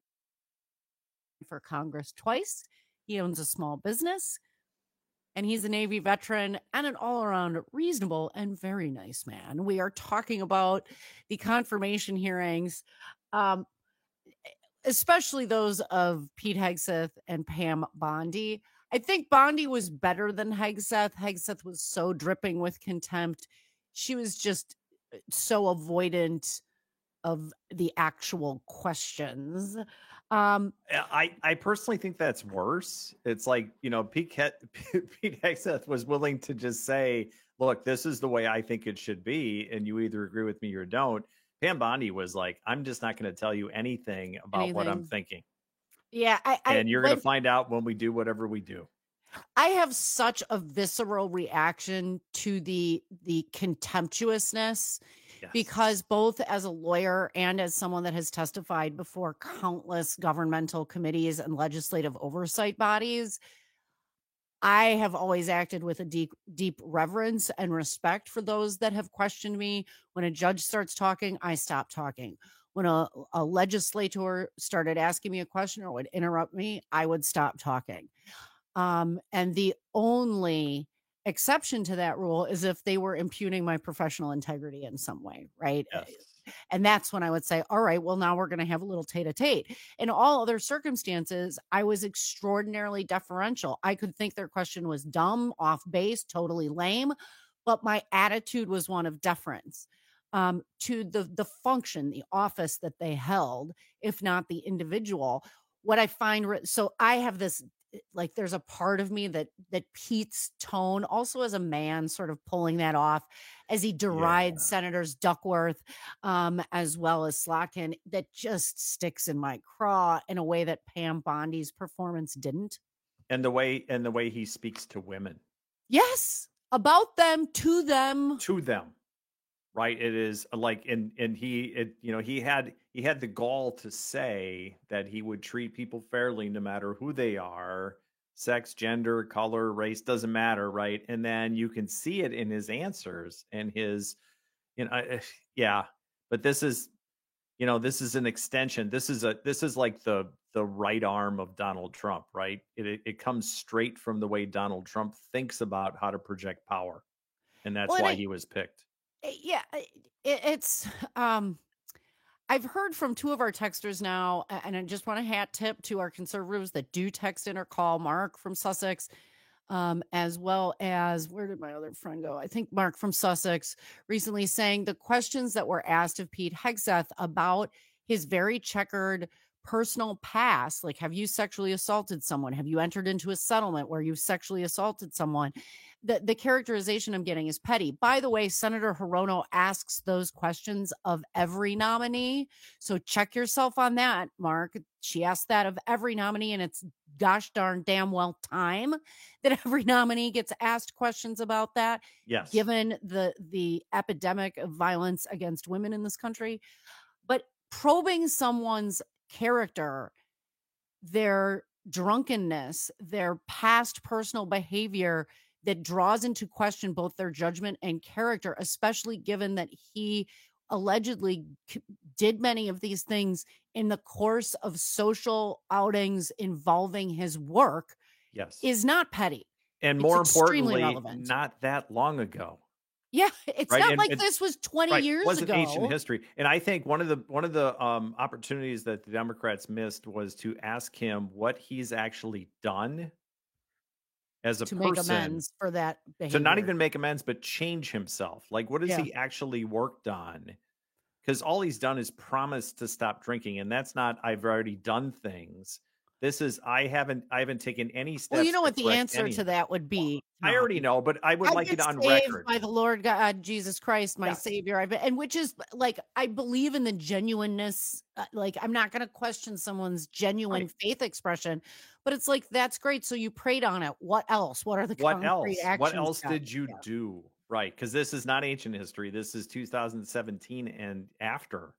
For Congress twice, he owns a small business, and he's a Navy veteran and an all-around reasonable and very nice man. We are talking about the confirmation hearings. Um, especially those of Pete Hegseth and Pam Bondi. I think Bondi was better than Hegseth. Hegseth was so dripping with contempt. She was just so avoidant of the actual questions. Um,
I, I personally think that's worse. It's like, you know, Pete, Pete Hegseth was willing to just say, look, this is the way I think it should be, and you either agree with me or don't. Pam Bondi was like, I'm just not going to tell you anything about anything. what I'm thinking.
Yeah. I, I,
and you're going to find out when we do whatever we do.
I have such a visceral reaction to the the contemptuousness yes. because both as a lawyer and as someone that has testified before countless governmental committees and legislative oversight bodies, I have always acted with a deep, deep reverence and respect for those that have questioned me. When a judge starts talking, I stop talking. When a, a legislator started asking me a question or would interrupt me, I would stop talking. Um, and the only exception to that rule is if they were impugning my professional integrity in some way, right?
Yes.
And that's when I would say, all right, well, now we're going to have a little tete-a-tete. In all other circumstances, I was extraordinarily deferential. I could think their question was dumb, off base, totally lame, but my attitude was one of deference um, to the, the function, the office that they held, if not the individual. What I find, re- so I have this, like there's a part of me that that Pete's tone, also as a man, sort of pulling that off as he derides yeah. Senators Duckworth um, as well as Slotkin, that just sticks in my craw in a way that Pam Bondi's performance didn't.
And the way and the way he speaks to women.
Yes, about them, to them,
to them. Right. It is like and and he it, you know, he had he had the gall to say that he would treat people fairly no matter who they are, sex, gender, color, race, doesn't matter. Right. And then you can see it in his answers and his, you know, uh, yeah. But this is, you know, this is an extension. This is a this is like the the right arm of Donald Trump. Right. It it, it comes straight from the way Donald Trump thinks about how to project power. And that's well, why I, he was picked.
Yeah, it, it's um I've heard from two of our texters now, and I just want a hat tip to our conservatives that do text in or call. Mark from Sussex, um, as well as, where did my other friend go? I think Mark from Sussex recently saying the questions that were asked of Pete Hegseth about his very checkered personal past, like, have you sexually assaulted someone? Have you entered into a settlement where you sexually assaulted someone? The, the characterization I'm getting is petty. By the way, Senator Hirono asks those questions of every nominee. So check yourself on that, Mark. She asked that of every nominee, and it's gosh darn damn well time that every nominee gets asked questions about that.
Yes.
Given the, the epidemic of violence against women in this country. But probing someone's character, their drunkenness, their past personal behavior that draws into question both their judgment and character, especially given that he allegedly did many of these things in the course of social outings involving his work,
yes,
is not petty.
And
it's
more importantly,
relevant.
Not that long ago.
Yeah, it's
right?
not
and,
like
and,
this was twenty
right,
years
wasn't
ago.
Ancient history. And I think one of the one of the um, opportunities that the Democrats missed was to ask him what he's actually done as a
to
person,
make amends for that behavior.
to not even make amends, but change himself. Like, what has
Yeah.
he actually worked on? because all he's done is promise to stop drinking, and that's not I've already done things. This is I haven't I haven't taken any steps.
Well, you know
to
what the
correct
answer
any-
to that would be.
I already know, but I would
I
like it
get
on
saved
record.
by the Lord God, Jesus Christ, my
Yes.
Savior. I and which is like I believe in the genuineness. Uh, like I'm not going to question someone's genuine
Right.
faith expression, but it's like that's great. So you prayed on it. What else? What are the
What else?
concrete actions?
What else
God?
did you do? Right, because this is not ancient history. This is two thousand seventeen and after.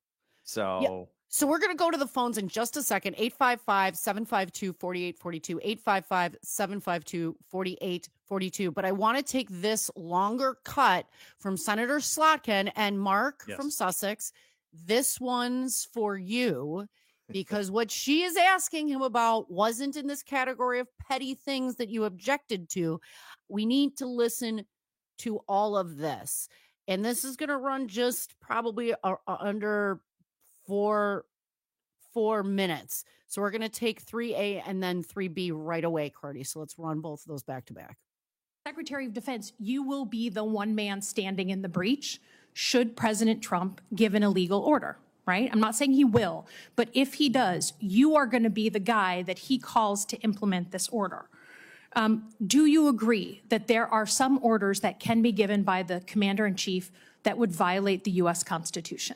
So
So we're going to go to the phones in just a second. eight five five, seven five two, four eight four two, eight five five, seven five two, four eight four two. But I want to take this longer cut from Senator Slotkin and Mark
Yes.
from Sussex. This one's for you because what she is asking him about wasn't in this category of petty things that you objected to. We need to listen to all of this. And this is going to run just probably uh, uh, under four four minutes. So we're going to take three A and then three B right away, Cardi. So let's run both of those back to back.
Secretary of Defense, you will be the one man standing in the breach should President Trump give an illegal order, right? I'm not saying he will, but if he does, you are going to be the guy that he calls to implement this order. Um, do you agree that there are some orders that can be given by the commander-in-chief that would violate the U S Constitution?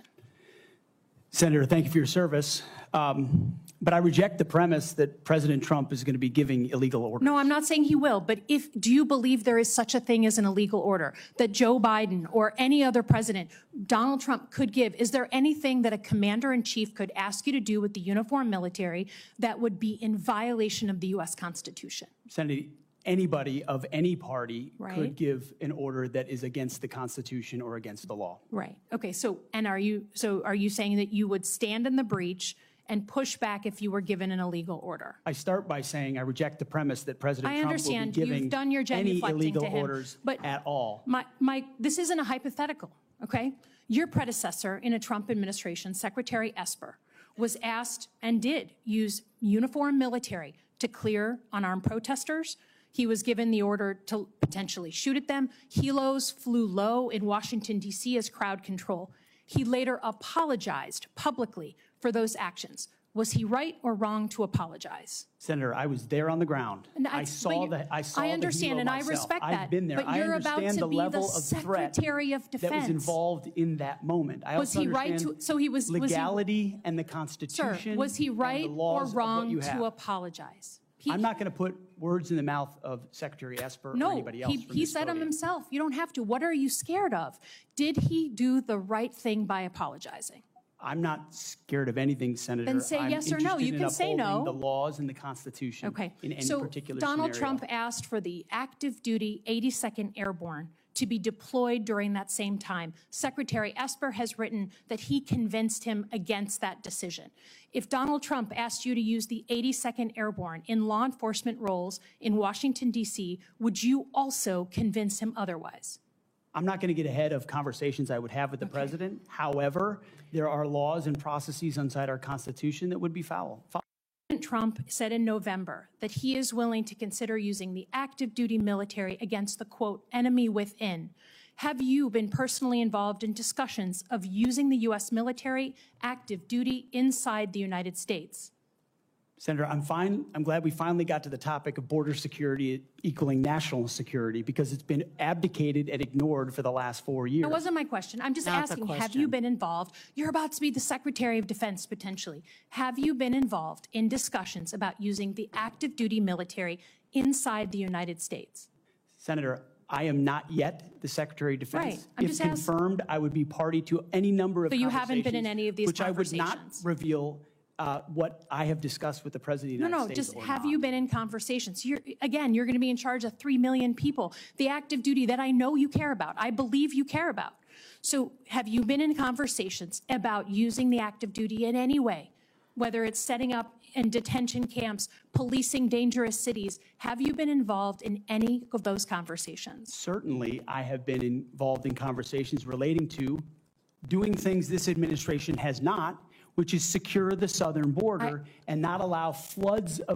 Senator, thank you for your service. Um, but I reject the premise that President Trump is going to be giving illegal orders.
No, I'm not saying he will, but if do you believe there is such a thing as an illegal order that Joe Biden or any other president, Donald Trump, could give? Is there anything that a commander-in-chief could ask you to do with the uniformed military that would be in violation of the U S Constitution?
Senator, anybody of any party
Right.
could give an order that is against the Constitution or against the law.
Right. Okay. So, and are you so are you saying that you would stand in the breach and push back if you were given an illegal order?
I start by saying I reject the premise that President
I
Trump
understand.
will be giving
You've done your
any
genuflecting
illegal
to him,
orders
but
at all.
My, my, this isn't a hypothetical, okay? Your predecessor in a Trump administration, Secretary Esper, was asked and did use uniformed military to clear unarmed protesters. He was given the order to potentially shoot at them. Helos flew low in Washington, D C as crowd control. He later apologized publicly for those actions. Was he right or wrong to apologize?
Senator, I was there on the ground.
And
I
I-
saw
but you-
the I saw
I
the
understand,
helo
and I
myself.
respect
I've
that,
been there.
but
I
you're about
understand
to
the
be the
level of threat
Secretary of
that was
Defense.
involved in that moment. I
Was
also
he right
understand
to- so he was- was he-
legality and the
Sir,
Constitution.
was he
and
right
the
or
laws of what
wrong
you
to
have.
apologize? He-
I'm not going to put words in the mouth of Secretary Esper or
No,
anybody else.
he,
from
he
this
said them
podium.
himself. You don't have to. What are you scared of? Did he do the right thing by apologizing?
I'm not scared of anything, Senator.
Then say
I'm
yes or no.
interested
You
in
can say
upholding
no.
the laws and the Constitution
Okay.
in any
so
particular
Donald
scenario.
Trump asked for the active duty eighty-second Airborne to be deployed during that same time. Secretary Esper has written that he convinced him against that decision. If Donald Trump asked you to use the eighty-second Airborne in law enforcement roles in Washington, D C, would you also convince him otherwise?
I'm not going to get ahead of conversations I would have with the president. However, there are laws and processes inside our Constitution that would be foul. foul.
President Trump said in November that he is willing to consider using the active duty military against the, quote, enemy within. Have you been personally involved in discussions of using the U S military active duty inside the United States?
Senator, I'm fine. I'm glad we finally got to the topic of border security equaling national security because it's been abdicated and ignored for the last four years.
That wasn't my question. I'm just
Not the
asking, have
question.
you been involved? You're about to be the Secretary of Defense potentially. Have you been involved in discussions about using the active duty military inside the United States?
Senator, I am not yet the Secretary of Defense.
Right. I'm
if
just ask-
confirmed, I would be party to any number of
So you haven't been in
conversations,
any of these
which I would not
conversations?
reveal uh, what I have discussed with the President of the
No,
United
no,
States.
just
or
have
not.
you been in conversations? You're, again, you're going to be in charge of three million people. The active duty that I know you care about, I believe you care about. So have you been in conversations about using the active duty in any way? Whether it's setting up in detention camps, policing dangerous cities, have you been involved in any of those conversations?
Certainly, I have been involved in conversations relating to doing things this administration has not, which is secure the southern border and not allow floods of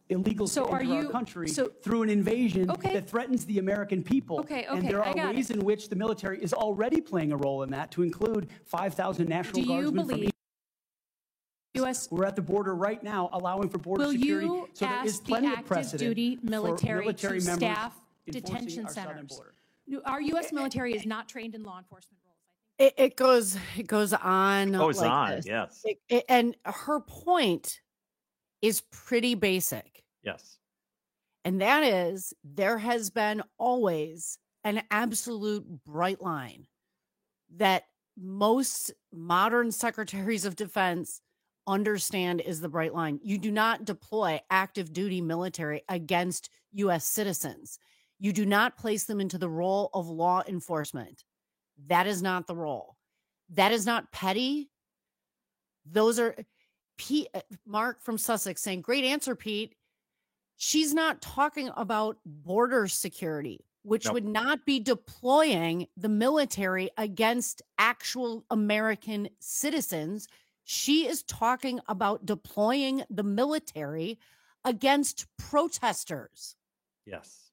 illegals
So
to
are
enter our
you-
country
so-
through an invasion
Okay.
that threatens the American people.
Okay,
And
okay,
there
I
are
got
ways
it.
in which the military is already playing a role in that, to include five thousand National
Do you
Guardsmen from
believe U S
We're at the border right now, allowing for border
Will
security.
you
so there is
ask the
plenty of
active
precedent
duty
for
military,
military
to
members
staff
enforcing
detention
our southern
centers?
border.
No, Our U S military is not trained in law enforcement roles.
It, it goes it goes on
Goes
like
on,
this.
yes.
It- it- and her point is pretty basic.
Yes.
And that is there has been always an absolute bright line that most modern secretaries of defense understand is the bright line. You do not deploy active duty military against U S citizens. You do not place them into the role of law enforcement. That is not the role. That is not petty. Those are Pete, Mark from Sussex saying, great answer, Pete. She's not talking about border security, which
Nope.
would not be deploying the military against actual American citizens. She is talking about deploying the military against protesters.
Yes.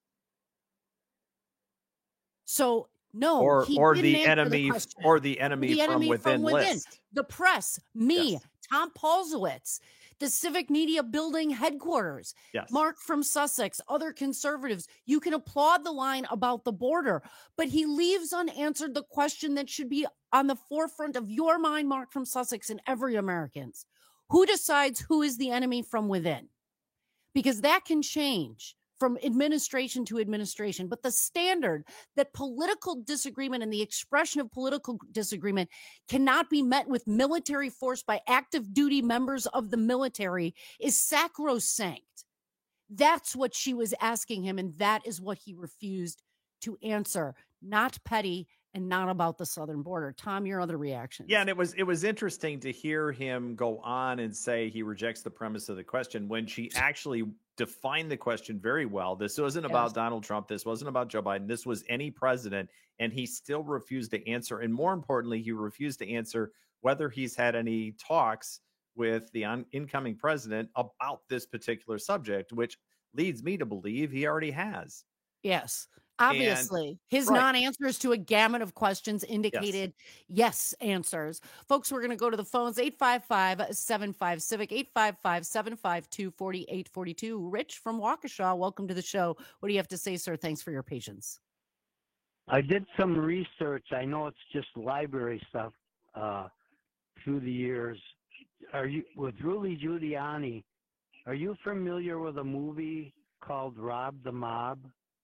So no,
Or
he
or
didn't
the
answer
enemy
question.
or the enemy,
The enemy
from within
from within.
list.
The press, me,
Yes.
Tom Paulsowitz, the Civic Media Building headquarters,
Yes.
Mark from Sussex, other conservatives. You can applaud the line about the border, but he leaves unanswered the question that should be on the forefront of your mind, Mark from Sussex, and every American's. Who decides who is the enemy from within? Because that can change from administration to administration. But the standard that political disagreement and the expression of political disagreement cannot be met with military force by active duty members of the military is sacrosanct. That's what she was asking him, and that is what he refused to answer. Not petty and not about the southern border. Tom, your other reaction?
Yeah, and it was it was interesting to hear him go on and say he rejects the premise of the question when she actually defined the question very well. This wasn't about
Yes.
Donald Trump. This wasn't about Joe Biden. This was any president, and he still refused to answer. And more importantly, he refused to answer whether he's had any talks with the on, incoming president about this particular subject, which leads me to believe he already has.
Yes, obviously. His
right.
non-answers to a gamut of questions indicated yes, answers. Folks, we're going to go to the phones. eight five five, seven five, CIVIC, eight five five, seven five two, four eight four two. Rich from Waukesha, welcome to the show. What do you have to say, sir? Thanks for your patience.
I did some research. I know it's just library stuff uh, through the years. Are you with Rudy Giuliani? Are you familiar with a movie called Rob the Mob?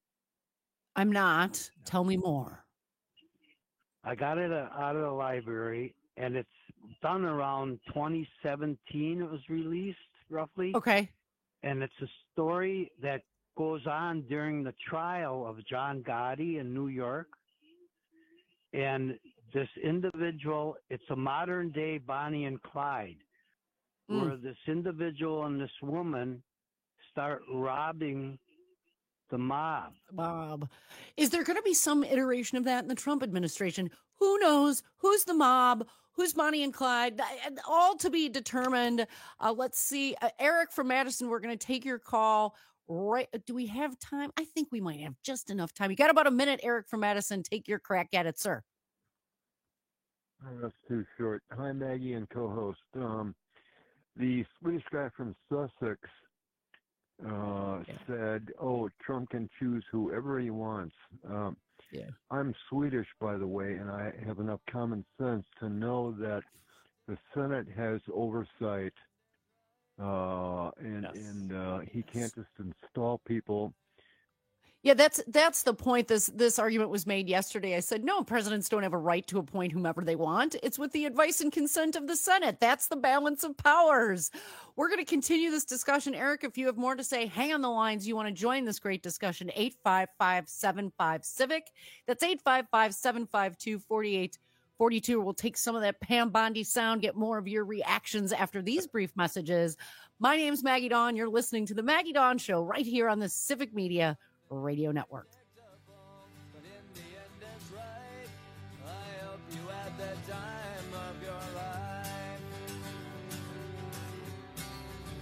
I'm not. Tell me more.
I got it uh, out of the library, and it's done around twenty seventeen. It was released roughly.
Okay.
And it's a story that goes on during the trial of John Gotti in New York. And this individual, it's a modern day Bonnie and Clyde,
Mm.
where this individual and this woman start robbing the mob.
Bob, is there going to be some iteration of that in the Trump administration? Who knows? Who's the mob? Who's Bonnie and Clyde? All to be determined. Uh, let's see. Uh, Eric from Madison, we're going to take your call. Right? Do we have time? I think we might have just enough time. You got about a minute, Eric from Madison. Take your crack at it, sir.
Oh, that's too short. Hi, Maggie and co-host. Um, the Swedish guy from Sussex uh, said, "Oh, Trump can choose whoever he wants." Um,
yeah.
I'm Swedish, by the way, and I have enough common sense to know that the Senate has oversight, uh, and
Yes.
and uh, he can't just install people.
Yeah, that's that's the point. This this argument was made yesterday. I said, no, presidents don't have a right to appoint whomever they want. It's with the advice and consent of the Senate. That's the balance of powers. We're going to continue this discussion. Eric, if you have more to say, hang on the lines. You want to join this great discussion, eight five five, seven five, CIVIC. That's eight five five, seven five two, four eight four two. We'll take some of that Pam Bondi sound, get more of your reactions after these brief messages. My name's Maggie Dawn. You're listening to the Maggie Dawn Show right here on the Civic Media Radio Network.
But in the end, it's right. I hope you had the time of your life.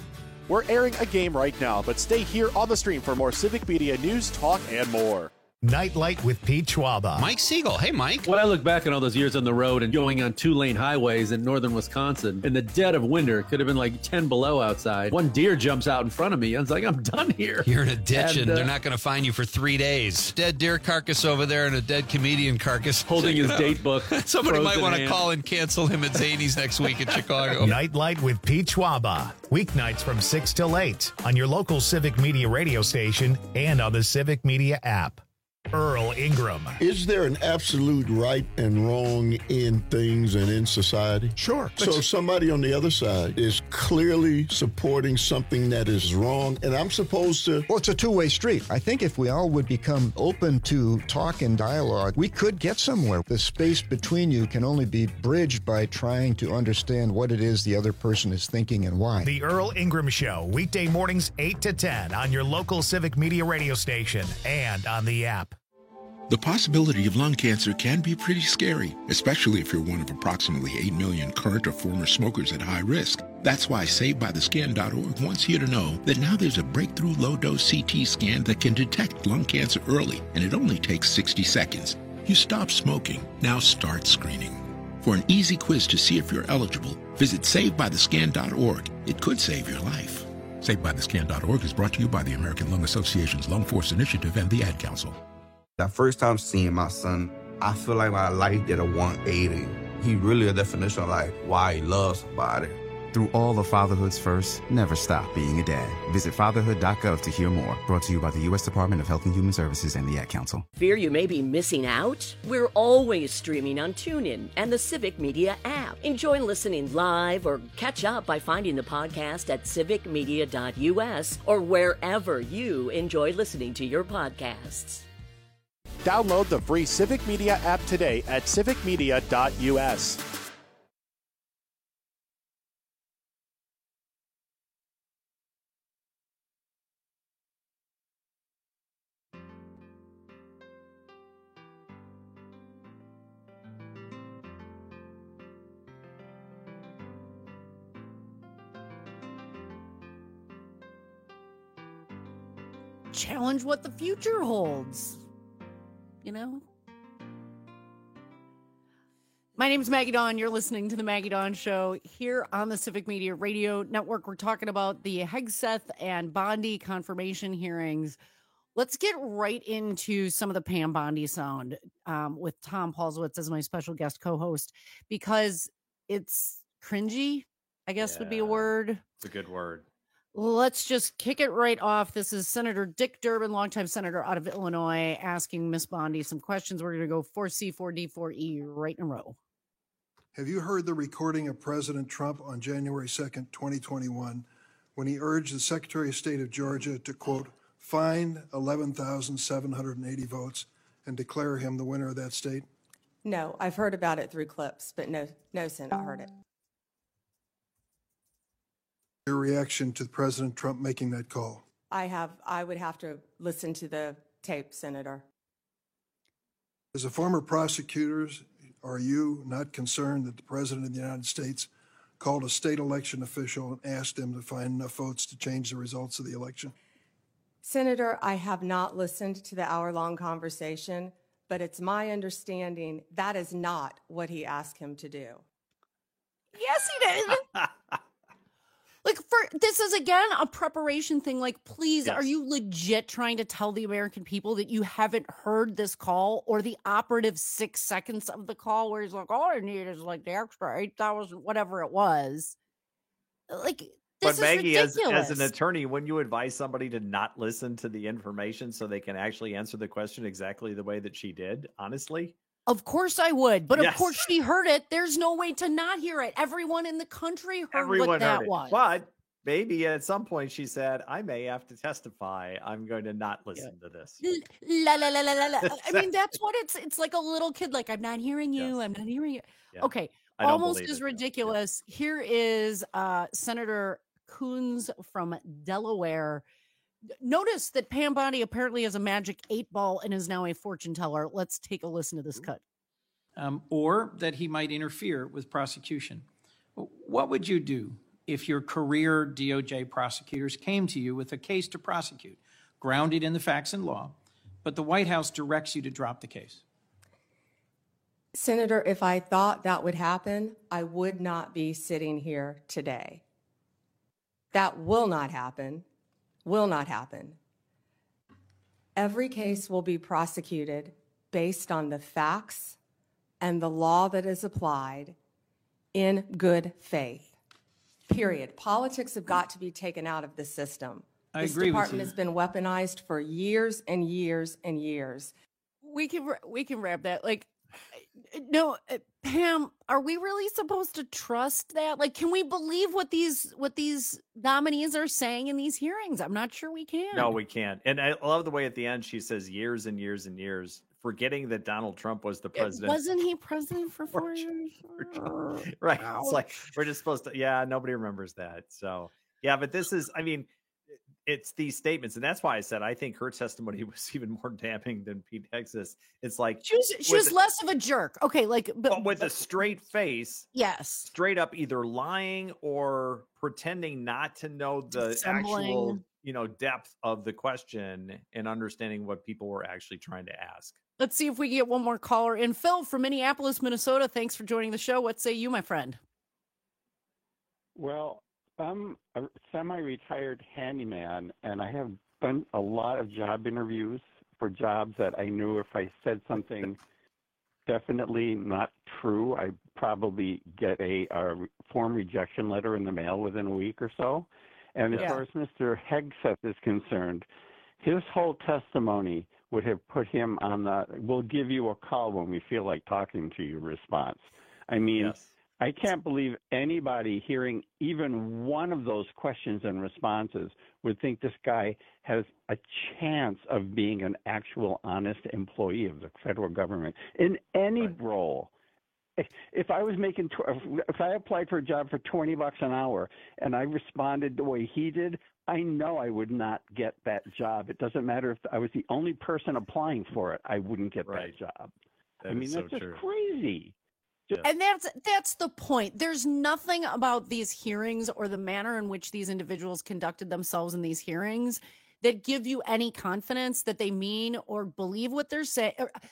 We're airing a game right now, but stay here on the stream for more Civic Media news, talk, and more.
Nightlight with Pete Schwaba.
Mike Siegel. Hey, Mike.
When I look back on all those years on the road and going on two-lane highways in northern Wisconsin, in the dead of winter, it could have been like ten below outside. One deer jumps out in front of me. I was like, I'm done here.
You're in a ditch, and,
and uh,
they're not going to find you for three days. Dead deer carcass over there and a dead comedian carcass.
Holding his date book.
Somebody might want to
hand.
call and cancel him at Zany's next week in Chicago.
Nightlight with Pete Schwaba. Weeknights from six till eight on your local Civic Media radio station and on the Civic Media app. Earl Ingram.
Is there an absolute right and wrong in things and in society?
Sure.
So if somebody on the other side is clearly supporting something that is wrong, and I'm supposed to...
Well, it's a two-way street. I think if we all would become open to talk and dialogue, we could get somewhere. The space between you can only be bridged by trying to understand what it is the other person is thinking and why.
The Earl Ingram Show, weekday mornings eight to ten on your local Civic Media radio station and on the app.
The possibility of lung cancer can be pretty scary, especially if you're one of approximately eight million current or former smokers at high risk. That's why Saved By The Scan dot org wants you to know that now there's a breakthrough low-dose C T scan that can detect lung cancer early, and it only takes sixty seconds. You stop smoking, now start screening. For an easy quiz to see if you're eligible, visit Saved By The Scan dot org. It could save your life. Saved By The Scan dot org is brought to you by the American Lung Association's Lung Force Initiative and the Ad Council.
That first time seeing my son, I feel like my life did a one eighty. He really a definition of like why he loves somebody.
Through all of fatherhood's first, never stop being a dad. Visit fatherhood dot gov to hear more. Brought to you by the U S Department of Health and Human Services and the Ad Council.
Fear you may be missing out? We're always streaming on TuneIn and the Civic Media app. Enjoy listening live or catch up by finding the podcast at civic media dot u s or wherever you enjoy listening to your podcasts.
Download the free Civic Media app today at civic media dot u s.
Challenge what the future holds. You know? My name's Maggie Dawn. You're listening to the Maggie Dawn Show here on the Civic Media Radio Network. We're talking about the Hegseth and Bondi confirmation hearings. Let's get right into some of the Pam Bondi sound um, with Tom Paulsowitz as my special guest co-host, because it's cringy, I guess yeah, would be a word.
It's a good word.
Let's just kick it right off. This is Senator Dick Durbin, longtime senator out of Illinois, asking Miss Bondi some questions. We're going to go four C, four D, four E right in a row.
Have you heard the recording of President Trump on January second, twenty twenty-one, when he urged the Secretary of State of Georgia to, quote, find eleven thousand seven hundred eighty votes and declare him the winner of that state?
No, I've heard about it through clips, but no, no, Senator, I heard it.
Your reaction to President Trump making that call?
I have, I would have to listen to the tape, Senator.
As a former prosecutor, are you not concerned that the President of the United States called a state election official and asked him to find enough votes to change the results of the election?
Senator, I have not listened to the hour-long conversation, but it's my understanding that is not what he asked him to do.
Yes, he did. Like, for this is again a preparation thing. Like, please, yes. Are you legit trying to tell the American people that you haven't heard this call or the operative six seconds of the call where he's like, all I need is like the extra eight thousand, whatever it was. Like, this
but
is
Maggie, as,
ridiculous.
as an attorney, wouldn't you advise somebody to not listen to the information so they can actually answer the question exactly the way that she did? Honestly.
Of course I would, but
yes.
Of course she heard it. There's no way to not hear it. Everyone in the country heard
Everyone
what that
heard it.
was.
But maybe at some point she said, I may have to testify. I'm going to not listen yeah. to this.
La, la, la, la, la, la. I mean, that's what it's it's like a little kid, like, I'm not hearing you. Yes. I'm not hearing you. Yeah. Okay. Almost as ridiculous. Yeah. Here is uh, Senator Coons from Delaware. Notice that Pam Bondi apparently has a magic eight ball and is now a fortune teller. Let's take a listen to this cut.
Um, or that he might interfere with prosecution. What would you do
if your career D O J prosecutors came to you with a case to prosecute, grounded in the facts and law, but the White House directs you to drop the case?
Senator, if I thought that would happen, I would not be sitting here today. That will not happen, will not happen. Every case will be prosecuted based on the facts and the law that is applied in good faith, period. Politics have got to be taken out of the system.
I
this
agree with
department
you.
has been weaponized for years and years and years.
We can we can wrap that. Like, no, uh, Pam, are we really supposed to trust that? Like, can we believe what these what these nominees are saying in these hearings? I'm not sure we can.
No, we can't. And I love the way at the end she says years and years and years, forgetting that Donald Trump was the president.
Wasn't he president for four years?
Right. It's like we're just supposed to. Yeah, nobody remembers that. So yeah, but this is. I mean, it's these statements, and that's why I said I think her testimony was even more damning than Pete Hegseth's. It's like
She was she was less of a jerk. Okay, like but,
but with a straight face.
Yes.
Straight up either lying or pretending not to know the
Dissembling.
actual, you know, depth of the question and understanding what people were actually trying to ask.
Let's see if we can get one more caller in. Phil from Minneapolis, Minnesota. Thanks for joining the show. What say you, my friend?
Well, I'm a semi-retired handyman, and I have done a lot of job interviews for jobs that I knew if I said something definitely not true, I'd probably get a, a form rejection letter in the mail within a week or so. And as
Yeah.
far as Mister Hegseth is concerned, his whole testimony would have put him on the "we'll give you a call when we feel like talking to you" response. I mean, I can't believe anybody hearing even one of those questions and responses would think this guy has a chance of being an actual honest employee of the federal government in any role. If, if I was making, tw- if I applied for a job for twenty bucks an hour and I responded the way he did, I know I would not get that job. It doesn't matter if I was the only person applying for it, I wouldn't get that job.
That
I mean,
is so
that's just
true.
crazy.
And that's that's the point. There's nothing about these hearings or the manner in which these individuals conducted themselves in these hearings that give you any confidence that they mean or believe what they're saying.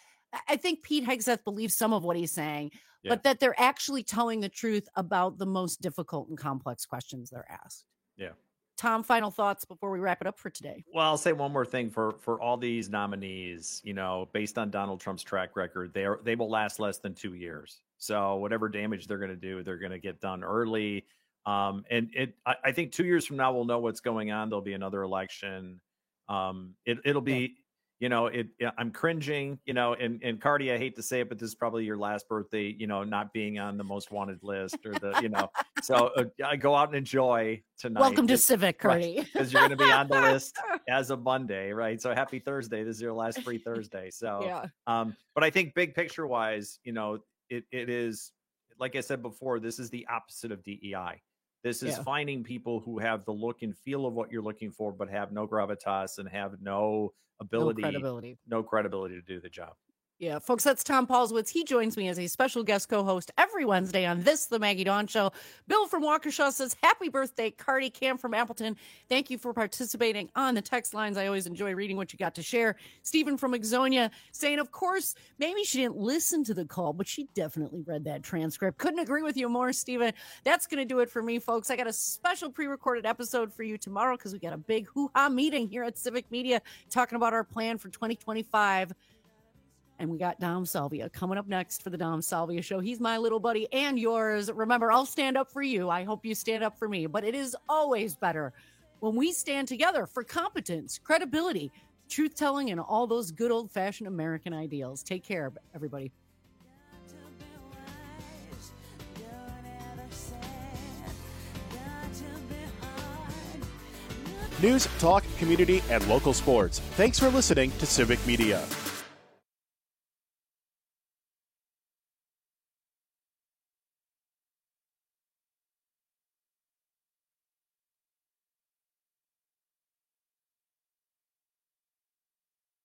I think Pete Hegseth believes some of what he's saying,
Yeah.
but that they're actually telling the truth about the most difficult and complex questions they're asked.
Yeah.
Tom, final thoughts before we wrap it up for today.
Well, I'll say one more thing for for all these nominees. You know, based on Donald Trump's track record, they are they will last less than two years. So whatever damage they're going to do, they're going to get done early. Um, and it, I, I think two years from now, we'll know what's going on. There'll be another election. Um, it, it'll be, you know, it. I'm cringing, you know, and and Cardi, I hate to say it, but this is probably your last birthday, you know, not being on the most wanted list or the, you know, so uh, I go out and enjoy tonight.
Welcome to Civic, Cardi.
Because you're going to be on the list as of Monday, right? So happy Thursday. This is your last free Thursday. So,
Yeah.
um, but I think big picture wise, you know, it it is, like I said before, this is the opposite of D E I. This is
Yeah.
finding people who have the look and feel of what you're looking for, but have no gravitas and have no ability,
credibility.
no credibility to do the job.
Yeah, folks, that's Tom Paulswitz. He joins me as a special guest co-host every Wednesday on this, The Maggie Dawn Show. Bill from Waukesha says, happy birthday, Cardi. Cam from Appleton, thank you for participating on the text lines. I always enjoy reading what you got to share. Stephen from Exonia saying, of course, maybe she didn't listen to the call, but she definitely read that transcript. Couldn't agree with you more, Stephen. That's going to do it for me, folks. I got a special pre-recorded episode for you tomorrow because we got a big hoo-ha meeting here at Civic Media talking about our plan for twenty twenty-five. And we got Dom Salvia coming up next for the Dom Salvia Show. He's my little buddy and yours. Remember, I'll stand up for you. I hope you stand up for me. But it is always better when we stand together for competence, credibility, truth-telling, and all those good old-fashioned American ideals. Take care, everybody.
News, talk, community, and local sports. Thanks for listening to Civic Media.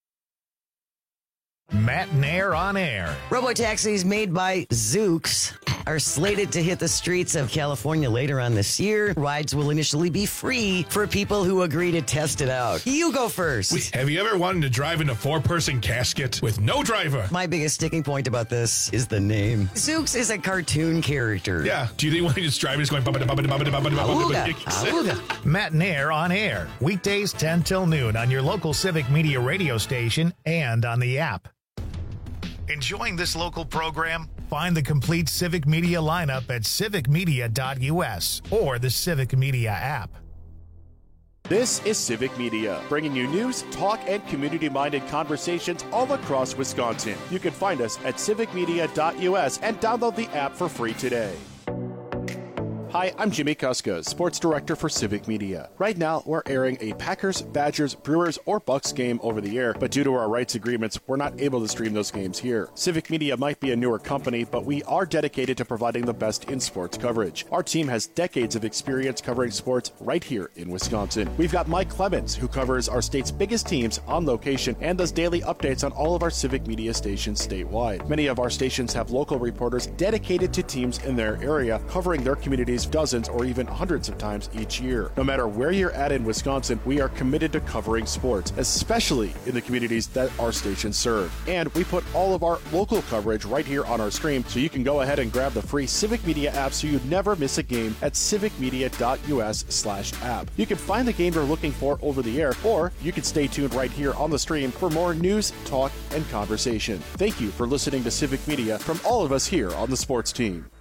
Matt Nair on air.
Robotaxis made by Zooks.
are slated to hit the streets of California later on this year. Rides will initially be free for people who agree to test it out. You go first.
Wait, have you ever wanted to drive in a four-person casket with no driver?
My biggest sticking point about this is the name. Zooks is a cartoon character.
Yeah. Do you think when he's driving, he's going...
Awooga. Awooga.
Matt and Air on air. Weekdays ten till noon on your local Civic Media radio station and on the app. Enjoying this local program? Find the complete Civic Media lineup at civic media dot u s or the Civic Media app.
This is Civic Media, bringing you news, talk, and community-minded conversations all across Wisconsin. You can find us at civic media dot u s and download the app for free today. Hi, I'm Jimmy Kuska, Sports Director for Civic Media. Right now, we're airing a Packers, Badgers, Brewers, or Bucks game over the air, but due to our rights agreements, we're not able to stream those games here. Civic Media might be a newer company, but we are dedicated to providing the best in sports coverage. Our team has decades of experience covering sports right here in Wisconsin. We've got Mike Clemens, who covers our state's biggest teams on location and does daily updates on all of our Civic Media stations statewide. Many of our stations have local reporters dedicated to teams in their area, covering their communities dozens or even hundreds of times each year. No matter where you're at in Wisconsin, we are committed to covering sports, especially in the communities that our stations serve. And we put all of our local coverage right here on our stream, so you can go ahead and grab the free Civic Media app so you never miss a game at civic media dot u s slash app. You can find the game you're looking for over the air, or you can stay tuned right here on the stream for more news, talk, and conversation. Thank you for listening to Civic Media from all of us here on the sports team.